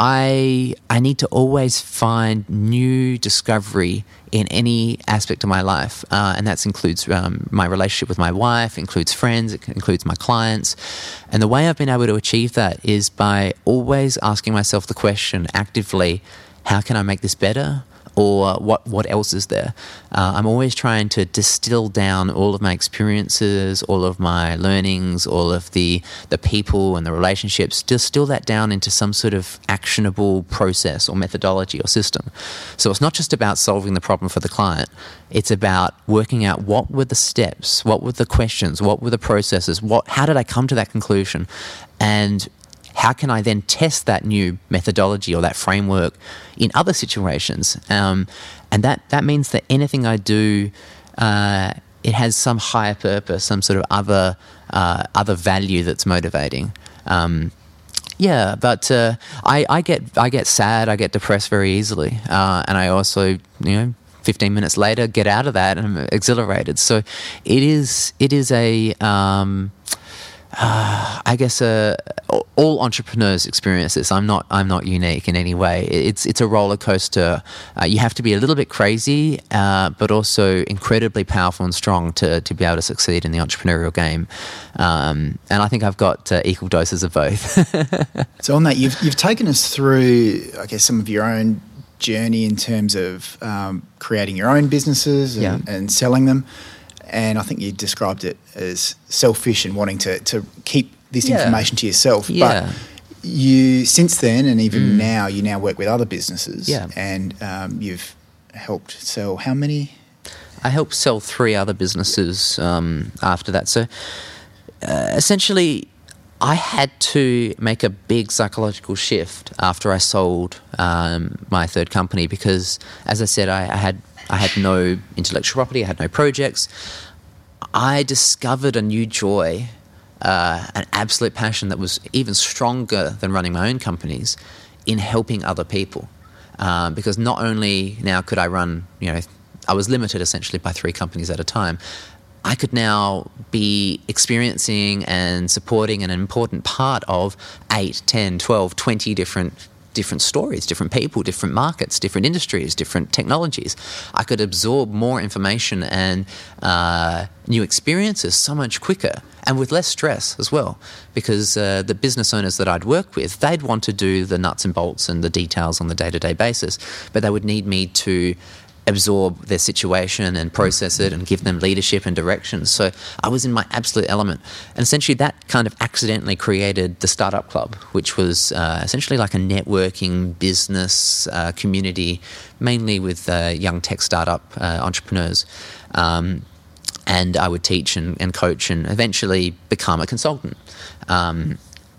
[SPEAKER 3] I I need to always find new discovery in any aspect of my life, uh, and that includes um, my relationship with my wife, includes friends, it includes my clients. And the way I've been able to achieve that is by always asking myself the question actively, how can I make this better? Or what, what else is there? Uh, I'm always trying to distill down all of my experiences, all of my learnings, all of the, the people and the relationships, distill that down into some sort of actionable process or methodology or system. So it's not just about solving the problem for the client. It's about working out what were the steps, what were the questions, what were the processes, what, how did I come to that conclusion? And how can I then test that new methodology or that framework in other situations? Um, and that, that means that anything I do, uh, it has some higher purpose, some sort of other uh, other value that's motivating. Um, yeah, but uh, I, I get I get sad, I get depressed very easily, uh, and I also, you know, fifteen minutes later get out of that and I'm exhilarated. So it is it is a um, Uh, I guess uh, all entrepreneurs experience this. I'm not. I'm not unique in any way. It's it's a roller coaster. Uh, you have to be a little bit crazy, uh, but also incredibly powerful and strong to to be able to succeed in the entrepreneurial game. Um, and I think I've got uh, equal doses of both.
[SPEAKER 1] So on that, you've you've taken us through, I guess, some of your own journey in terms of um, creating your own businesses and,
[SPEAKER 3] yeah.
[SPEAKER 1] and selling them. And I think you described it as selfish and wanting to, to keep this
[SPEAKER 3] yeah.
[SPEAKER 1] information to yourself.
[SPEAKER 3] Yeah.
[SPEAKER 1] But you, since then, and even
[SPEAKER 3] mm.
[SPEAKER 1] now, you now work with other businesses.
[SPEAKER 3] Yeah.
[SPEAKER 1] And um, you've helped sell how many?
[SPEAKER 3] I helped sell three other businesses um, after that. So uh, essentially, I had to make a big psychological shift after I sold um, my third company because, as I said, I, I had I had no intellectual property. I had no projects. I discovered a new joy, uh, an absolute passion that was even stronger than running my own companies in helping other people. Um, because not only now could I run, you know, I was limited essentially by three companies at a time. I could now be experiencing and supporting an important part of eight, ten, twelve, twenty different different stories, different people, different markets, different industries, different technologies. I could absorb more information and uh, new experiences so much quicker and with less stress as well, because uh, the business owners that I'd work with, they'd want to do the nuts and bolts and the details on the day-to-day basis, but they would need me to absorb their situation and process it and give them leadership and direction. So I was in my absolute element. And essentially that kind of accidentally created the Startup Club, which was uh, essentially like a networking business uh, community, mainly with uh, young tech startup uh, entrepreneurs. Um, and I would teach and, and coach and eventually become a consultant. Um,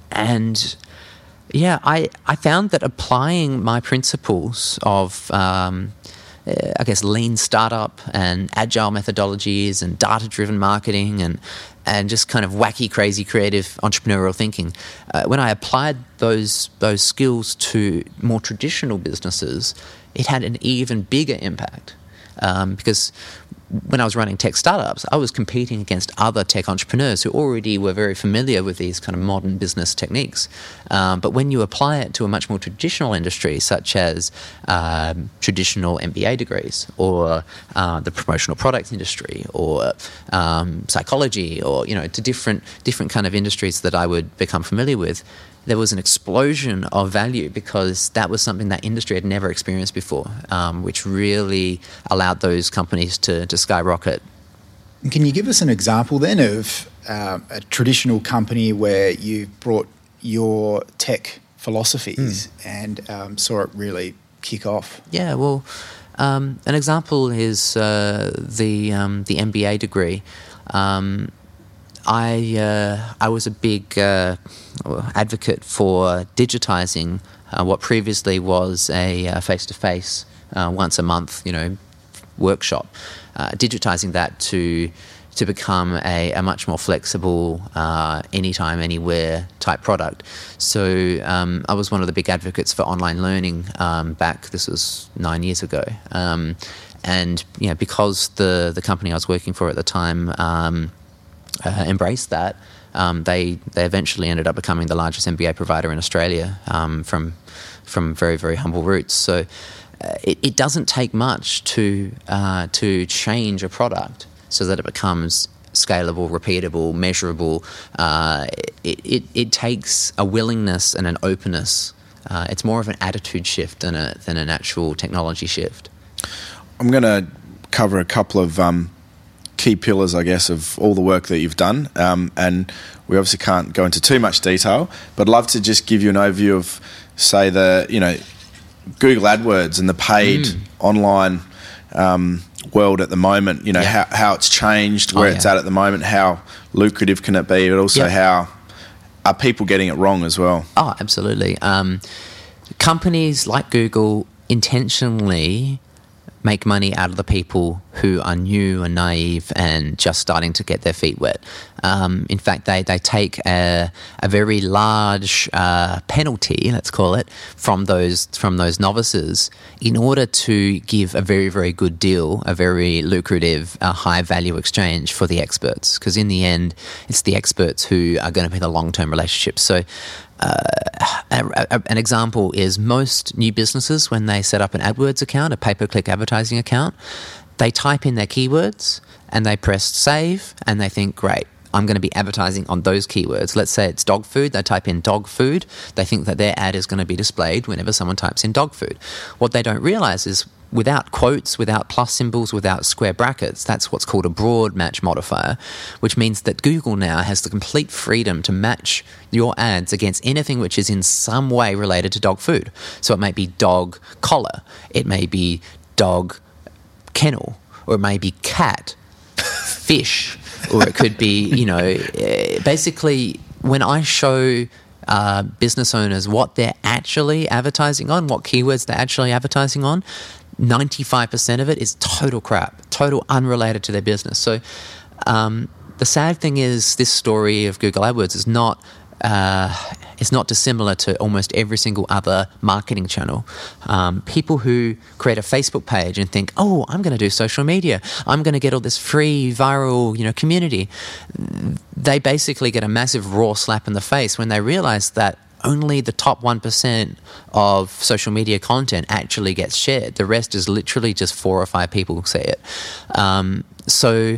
[SPEAKER 3] and yeah, I, I found that applying my principles of um, I guess lean startup and agile methodologies and data-driven marketing and and just kind of wacky, crazy, creative entrepreneurial thinking. Uh, when I applied those those skills to more traditional businesses, it had an even bigger impact um, because when I was running tech startups, I was competing against other tech entrepreneurs who already were very familiar with these kind of modern business techniques. Um, but when you apply it to a much more traditional industry, such as um, traditional M B A degrees or uh, the promotional products industry or um, psychology or, you know, to different different kind of industries that I would become familiar with, there was an explosion of value because that was something that industry had never experienced before, um, which really allowed those companies to, to skyrocket.
[SPEAKER 1] Can you give us an example then of uh, a traditional company where you brought your tech philosophies mm. and um, saw it really kick off?
[SPEAKER 3] Yeah, well, um, an example is uh, the um, the M B A degree. Um, I uh, I was a big uh, advocate for digitizing uh, what previously was a uh, face-to-face, uh, once a month, you know, workshop. Uh, digitizing that to to become a, a much more flexible, uh, anytime, anywhere type product. So um, I was one of the big advocates for online learning um, back. This was nine years ago, um, and you know, because the the company I was working for at the time. Um, Uh, embraced that, um, they they eventually ended up becoming the largest M B A provider in Australia um, from from very, very humble roots. So uh, it, it doesn't take much to uh, to change a product so that it becomes scalable, repeatable, measurable. Uh, it, it, it takes a willingness and an openness. Uh, it's more of an attitude shift than a than an actual technology shift.
[SPEAKER 2] I'm going to cover a couple of um key pillars, I guess, of all the work that you've done. Um, and we obviously can't go into too much detail, but I'd love to just give you an overview of, say, the, you know, Google AdWords and the paid mm. online um, world at the moment, you know, yeah. how, how it's changed, where oh, yeah. it's at at the moment, how lucrative can it be, but also yeah. how are people getting it wrong as well?
[SPEAKER 3] Oh, absolutely. Um, companies like Google intentionally make money out of the people who are new and naive and just starting to get their feet wet. Um, in fact, they, they take a, a very large uh, penalty, let's call it, from those from those novices in order to give a very, very good deal, a very lucrative, uh, high-value exchange for the experts. Because in the end, it's the experts who are going to be the long-term relationships. So Uh, a, a, an example is most new businesses, when they set up an AdWords account, a pay-per-click advertising account, they type in their keywords and they press save and they think, great, I'm going to be advertising on those keywords. Let's say it's dog food. They type in dog food. They think that their ad is going to be displayed whenever someone types in dog food. What they don't realize is without quotes, without plus symbols, without square brackets, that's what's called a broad match modifier, which means that Google now has the complete freedom to match your ads against anything which is in some way related to dog food. So it may be dog collar, it may be dog kennel, or it may be cat, fish, or it could be, you know, basically when I show uh, business owners what they're actually advertising on, what keywords they're actually advertising on, ninety-five percent of it is total crap, total unrelated to their business. So um, the sad thing is this story of Google AdWords is not uh, it's not dissimilar to almost every single other marketing channel. Um, people who create a Facebook page and think, oh, I'm going to do social media, I'm going to get all this free viral, you know, community. They basically get a massive raw slap in the face when they realize that only the top one percent of social media content actually gets shared. The rest is literally just four or five people who see it. Um, so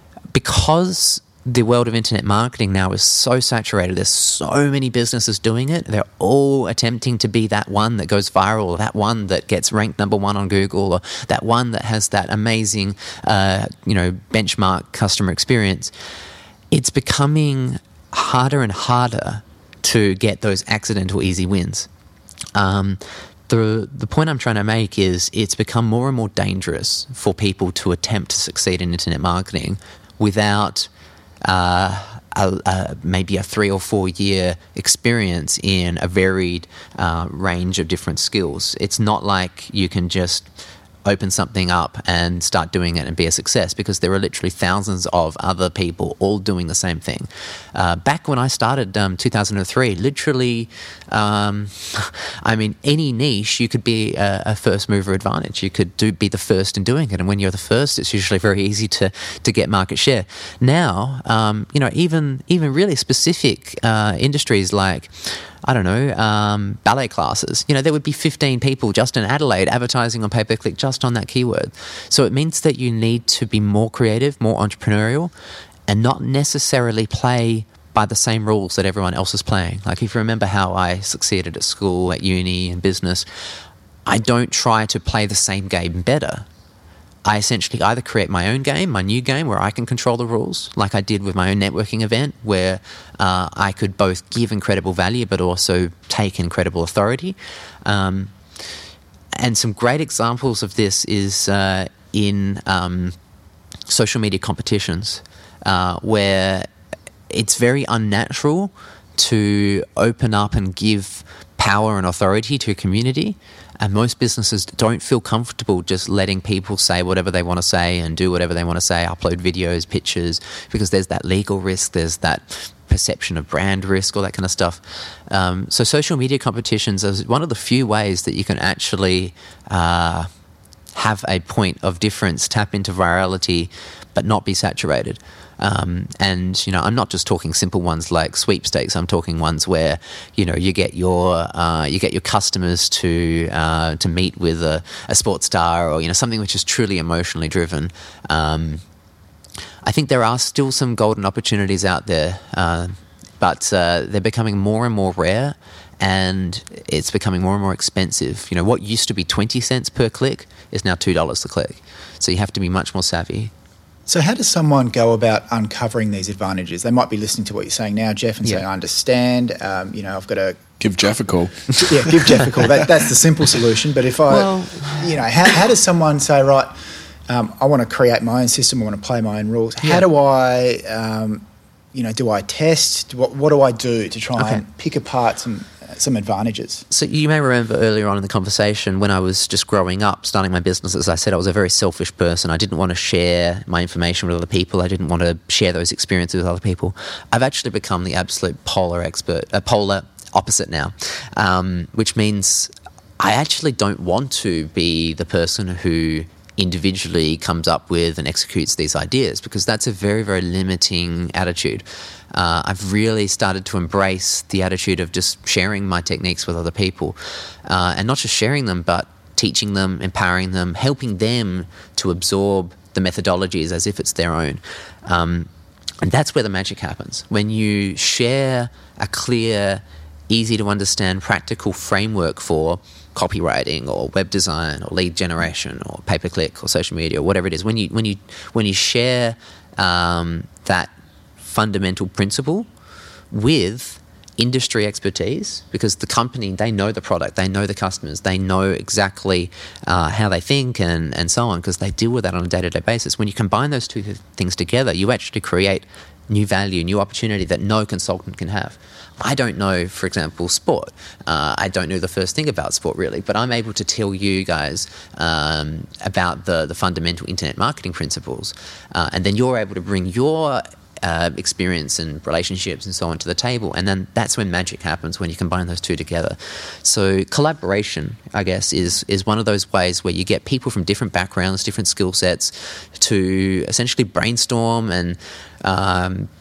[SPEAKER 3] because the world of internet marketing now is so saturated, there's so many businesses doing it, they're all attempting to be that one that goes viral, or that one that gets ranked number one on Google, or that one that has that amazing uh, you know, benchmark customer experience. It's becoming harder and harder to get those accidental easy wins. Um, the the point I'm trying to make is it's become more and more dangerous for people to attempt to succeed in internet marketing without uh, a, a, maybe a three or four year experience in a varied uh, range of different skills. It's not like you can just open something up and start doing it and be a success, because there are literally thousands of other people all doing the same thing. Uh, back when I started um, two thousand three, literally, um, I mean, any niche, you could be a, a first mover advantage. You could do be the first in doing it. And when you're the first, it's usually very easy to, to get market share. Now, um, you know, even, even really specific uh, industries like, I don't know, um, ballet classes. You know, there would be fifteen people just in Adelaide advertising on pay-per-click just on that keyword. So it means that you need to be more creative, more entrepreneurial, and not necessarily play by the same rules that everyone else is playing. Like, if you remember how I succeeded at school, at uni, and business, I don't try to play the same game better. I essentially either create my own game, my new game, where I can control the rules, like I did with my own networking event, where uh, I could both give incredible value but also take incredible authority. Um, and some great examples of this is uh, in um, social media competitions, uh, where it's very unnatural to open up and give power and authority to a community. And most businesses don't feel comfortable just letting people say whatever they want to say and do whatever they want to say, upload videos, pictures, because there's that legal risk, there's that perception of brand risk, all that kind of stuff. Um, so social media competitions is one of the few ways that you can actually uh, have a point of difference, tap into virality, but not be saturated. Um, and, you know, I'm not just talking simple ones like sweepstakes. I'm talking ones where, you know, you get your uh, you get your customers to uh, to meet with a, a sports star, or, you know, something which is truly emotionally driven. Um, I think there are still some golden opportunities out there, uh, but uh, they're becoming more and more rare, and it's becoming more and more expensive. You know, what used to be twenty cents per click is now two dollars a click. So you have to be much more savvy.
[SPEAKER 1] So how does someone go about uncovering these advantages? They might be listening to what you're saying now, Jeff, and
[SPEAKER 3] yeah.
[SPEAKER 1] saying, I understand, um, you know, I've got to...
[SPEAKER 2] Give Jeff a call.
[SPEAKER 1] Yeah, give Jeff a call. That, that's the simple solution. But if I,
[SPEAKER 3] well,
[SPEAKER 1] you know, how, how does someone say, right, um, I want to create my own system, I want to play my own rules. How
[SPEAKER 3] yeah.
[SPEAKER 1] do I, um, you know, do I test? What, what do I do to try
[SPEAKER 3] okay.
[SPEAKER 1] and pick apart some some advantages?
[SPEAKER 3] So you may remember earlier on in the conversation when I was just growing up, starting my business, as I said, I was a very selfish person. I didn't want to share my information with other people. I didn't want to share those experiences with other people. I've actually become the absolute polar expert, a polar opposite now, um, which means I actually don't want to be the person who individually comes up with and executes these ideas, because that's a very, very limiting attitude. Uh, I've really started to embrace the attitude of just sharing my techniques with other people, uh, and not just sharing them, but teaching them, empowering them, helping them to absorb the methodologies as if it's their own. Um, and that's where the magic happens. When you share a clear, easy to understand, practical framework for copywriting or web design or lead generation or pay-per-click or social media or whatever it is, when you when you when you share um, that fundamental principle with industry expertise, because the company, they know the product, they know the customers, they know exactly uh, how they think and, and so on, because they deal with that on a day-to-day basis. When you combine those two things together, you actually create new value, new opportunity that no consultant can have. I don't know, for example, sport. Uh, I don't know the first thing about sport, really, but I'm able to tell you guys um, about the, the fundamental internet marketing principles. Uh, and then you're able to bring your uh, experience and relationships and so on to the table. And then that's when magic happens, when you combine those two together. So collaboration, I guess, is, is one of those ways where you get people from different backgrounds, different skill sets to essentially brainstorm and um,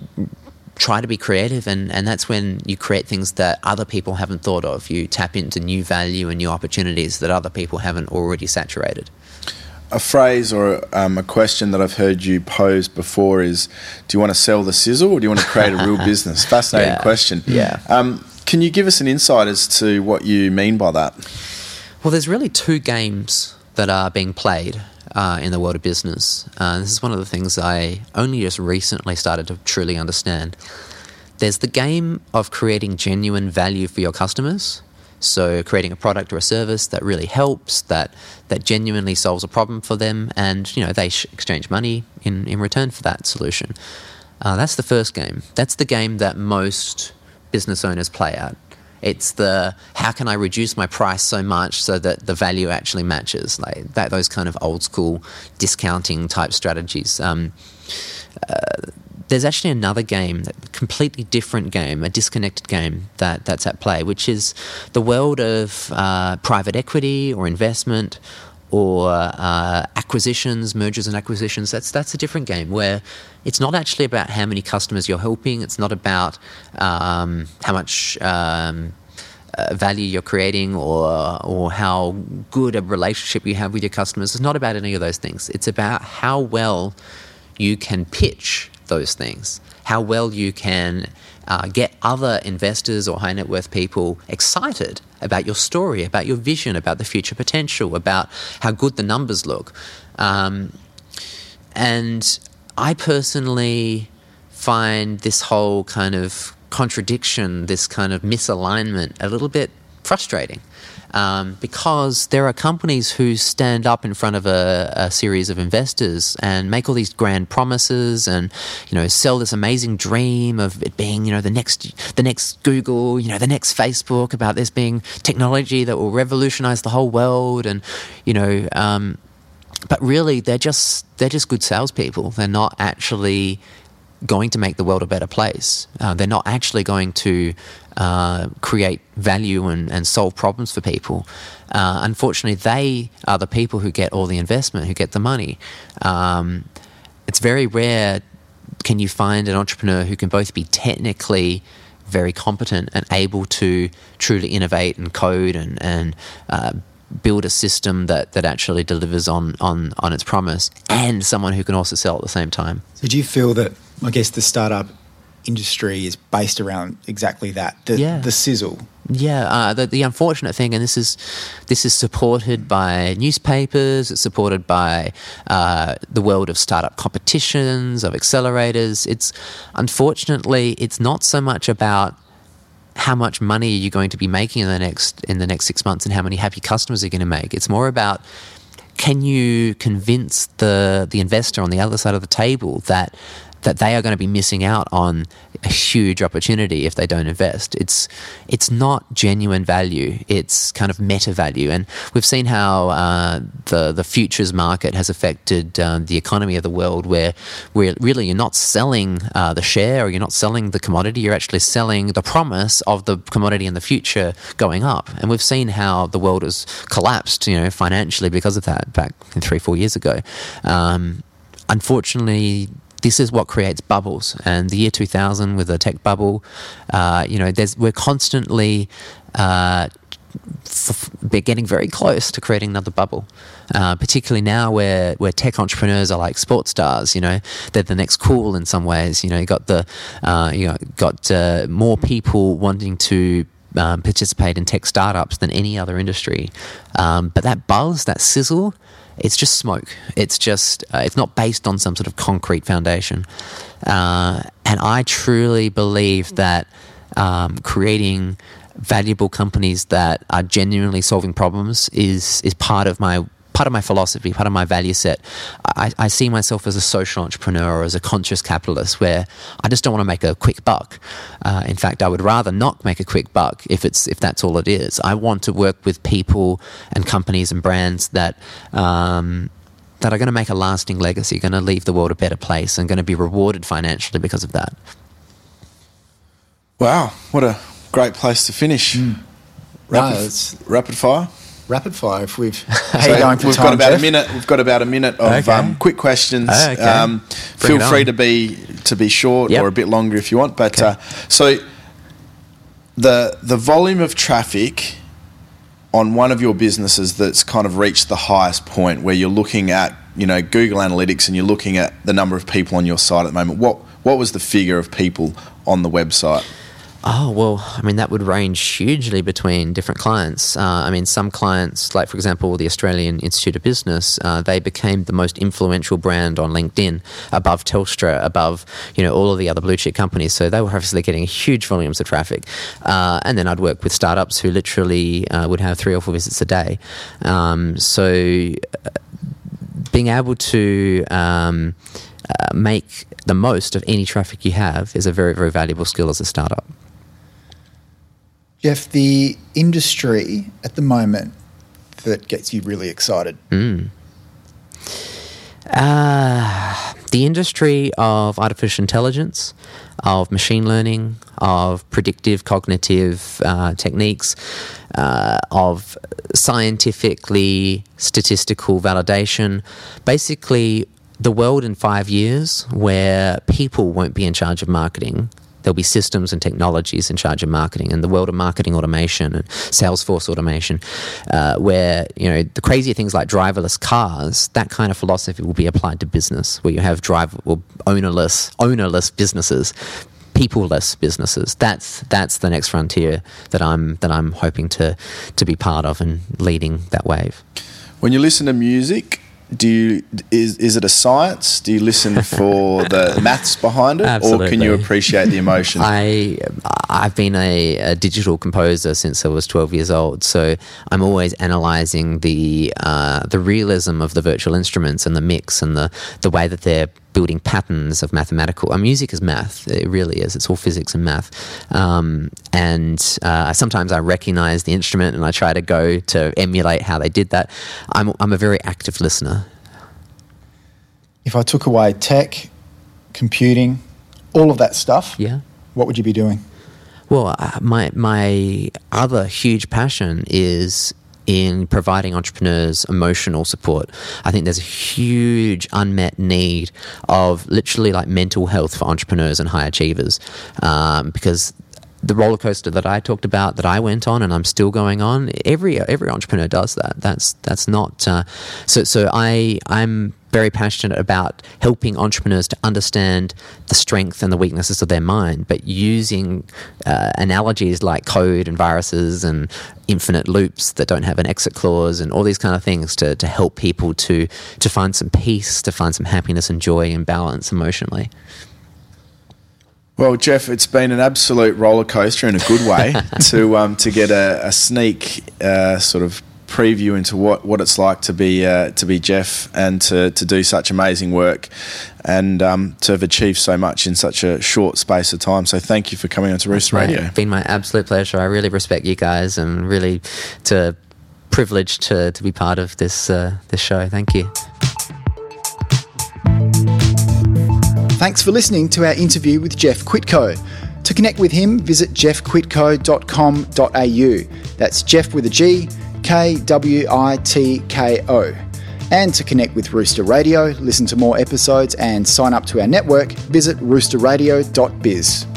[SPEAKER 3] try to be creative, and, and that's when you create things that other people haven't thought of. You tap into new value and new opportunities that other people haven't already saturated.
[SPEAKER 2] A phrase or um, a question that I've heard you pose before is, do you want to sell the sizzle or do you want to create a real business? Fascinating
[SPEAKER 3] yeah.
[SPEAKER 2] question.
[SPEAKER 3] Yeah.
[SPEAKER 2] Um, can you give us an insight as to what you mean by that?
[SPEAKER 3] Well, there's really two games that are being played Uh, in the world of business. Uh, this is one of the things I only just recently started to truly understand. There's the game of creating genuine value for your customers. So creating a product or a service that really helps, that that genuinely solves a problem for them, and you know they sh- exchange money in, in return for that solution. Uh, that's the first game. That's the game that most business owners play out. It's the, how can I reduce my price so much so that the value actually matches, like that, those kind of old school discounting type strategies. Um, uh, there's actually another game, a completely different game, a disconnected game that, that's at play, which is the world of uh, private equity or investment or uh, acquisitions, mergers and acquisitions. That's that's a different game where it's not actually about how many customers you're helping. It's not about um, how much um, uh, value you're creating or or how good a relationship you have with your customers. It's not about any of those things. It's about how well you can pitch those things, how well you can uh, get other investors or high net worth people excited about your story, about your vision, about the future potential, about how good the numbers look. Um, and I personally find this whole kind of contradiction, this kind of misalignment a little bit frustrating. Um, because there are companies who stand up in front of a, a series of investors and make all these grand promises and, you know, sell this amazing dream of it being, you know, the next, the next Google, you know, the next Facebook, about this being technology that will revolutionize the whole world, and, you know, um, but really they're just they're just good salespeople. They're not actually going to make the world a better place. Uh, they're not actually going to uh, create value and, and solve problems for people. Uh, unfortunately, they are the people who get all the investment, who get the money. Um, it's very rare can you find an entrepreneur who can both be technically very competent and able to truly innovate and code and, and uh, build a system that, that actually delivers on, on, on its promise, and someone who can also sell at the same time.
[SPEAKER 1] So do you feel that, I guess, the startup industry is based around exactly that, the,
[SPEAKER 3] yeah.
[SPEAKER 1] the sizzle?
[SPEAKER 3] Yeah, uh, the, the unfortunate thing, and this is this is supported by newspapers, it's supported by uh, the world of startup competitions, of accelerators. It's unfortunately, it's not so much about how much money are you going to be making in the next in the next six months and how many happy customers are you going to make. It's more about, can you convince the the investor on the other side of the table that that they are going to be missing out on a huge opportunity if they don't invest. It's it's not genuine value. It's kind of meta value. And we've seen how uh, the the futures market has affected uh, the economy of the world, where where really you're not selling uh, the share or you're not selling the commodity. You're actually selling the promise of the commodity in the future going up. And we've seen how the world has collapsed, you know, financially because of that back three, four years ago. Um, unfortunately, this is what creates bubbles, and the year two thousand with the tech bubble, uh, you know, there's we're constantly uh, f- f- getting very close to creating another bubble. Uh, particularly now, where where tech entrepreneurs are like sports stars. You know, they're the next cool in some ways. You know, you got the uh, you know got uh, more people wanting to Um, participate in tech startups than any other industry. Um, but that buzz, that sizzle, it's just smoke. It's just, uh, it's not based on some sort of concrete foundation. Uh, and I truly believe that um, creating valuable companies that are genuinely solving problems is is part of my part of my philosophy, part of my value set. I, I see myself as a social entrepreneur or as a conscious capitalist, where I just don't want to make a quick buck. Uh, in fact, I would rather not make a quick buck if it's if that's all it is. I want to work with people and companies and brands that um, that are going to make a lasting legacy, going to leave the world a better place, and going to be rewarded financially because of that.
[SPEAKER 2] Wow, what a great place to finish. Mm. Rapid, no, it's rapid fire.
[SPEAKER 1] Rapid fire. If we've how you going for
[SPEAKER 2] we've
[SPEAKER 1] time,
[SPEAKER 2] got about
[SPEAKER 1] Jeff?
[SPEAKER 2] a minute. We've got about a minute of
[SPEAKER 3] okay.
[SPEAKER 2] um, quick questions.
[SPEAKER 3] Oh, okay.
[SPEAKER 2] um, feel free to be to be short yep. or a bit longer if you want. But okay. uh, so the the volume of traffic on one of your businesses that's kind of reached the highest point, where you're looking at, you know, Google Analytics and you're looking at the number of people on your site at the moment. What what was the figure of people on the website?
[SPEAKER 3] Oh, well, I mean, that would range hugely between different clients. Uh, I mean, some clients, like, for example, the Australian Institute of Business, uh, they became the most influential brand on LinkedIn, above Telstra, above, you know, all of the other blue chip companies. So they were obviously getting huge volumes of traffic. Uh, and then I'd work with startups who literally uh, would have three or four visits a day. Um, so being able to um, uh, make the most of any traffic you have is a very, very valuable skill as a startup.
[SPEAKER 1] Jeff, the industry at the moment that gets you really excited?
[SPEAKER 3] Mm. Uh, the industry of artificial intelligence, of machine learning, of predictive cognitive uh, techniques, uh, of scientifically statistical validation. Basically, the world in five years where people won't be in charge of marketing. There'll be systems and technologies in charge of marketing, and the world of marketing automation and Salesforce automation, uh, where, you know, the crazier things like driverless cars, that kind of philosophy will be applied to business, where you have driver or ownerless, ownerless businesses, people-less businesses. That's that's the next frontier that I'm that I'm hoping to to be part of and leading that wave.
[SPEAKER 2] When you listen to music, Do you is is it a science? Do you listen for the maths behind it,
[SPEAKER 3] Absolutely.
[SPEAKER 2] Or can you appreciate the emotion?
[SPEAKER 3] I I've been a, a digital composer since I was twelve years old, so I'm always analysing the uh, the realism of the virtual instruments and the mix and the the way that they're building patterns of mathematical. Uh, music is math. It really is. It's all physics and math. Um, and uh, sometimes I recognise the instrument and I try to go to emulate how they did that. I'm I'm a very active listener.
[SPEAKER 1] If I took away tech, computing, all of that stuff,
[SPEAKER 3] yeah,
[SPEAKER 1] what would you be doing?
[SPEAKER 3] Well, uh, my my other huge passion is in providing entrepreneurs emotional support. I think there's a huge unmet need of literally like mental health for entrepreneurs and high achievers, um, because the roller coaster that I talked about, that I went on and I'm still going on, every every entrepreneur does that. That's that's not uh, so. So I I'm very passionate about helping entrepreneurs to understand the strength and the weaknesses of their mind, but using uh, analogies like code and viruses and infinite loops that don't have an exit clause and all these kind of things to to help people to to find some peace, to find some happiness and joy and balance emotionally.
[SPEAKER 2] Well, Jeff, it's been an absolute roller coaster in a good way to um, to get a, a sneak uh, sort of preview into what, what it's like to be uh, to be Jeff and to, to do such amazing work and um, to have achieved so much in such a short space of time. So thank you for coming on to Rooster Radio.
[SPEAKER 3] It's been my absolute pleasure. I really respect you guys and really to privileged to, to be part of this uh, this show. Thank you.
[SPEAKER 1] Thanks for listening to our interview with Jeff Quitko. To connect with him, visit jeff quitko dot com dot a u. That's Jeff with a G, K W I T K O. And to connect with Rooster Radio, listen to more episodes and sign up to our network, visit rooster radio dot biz.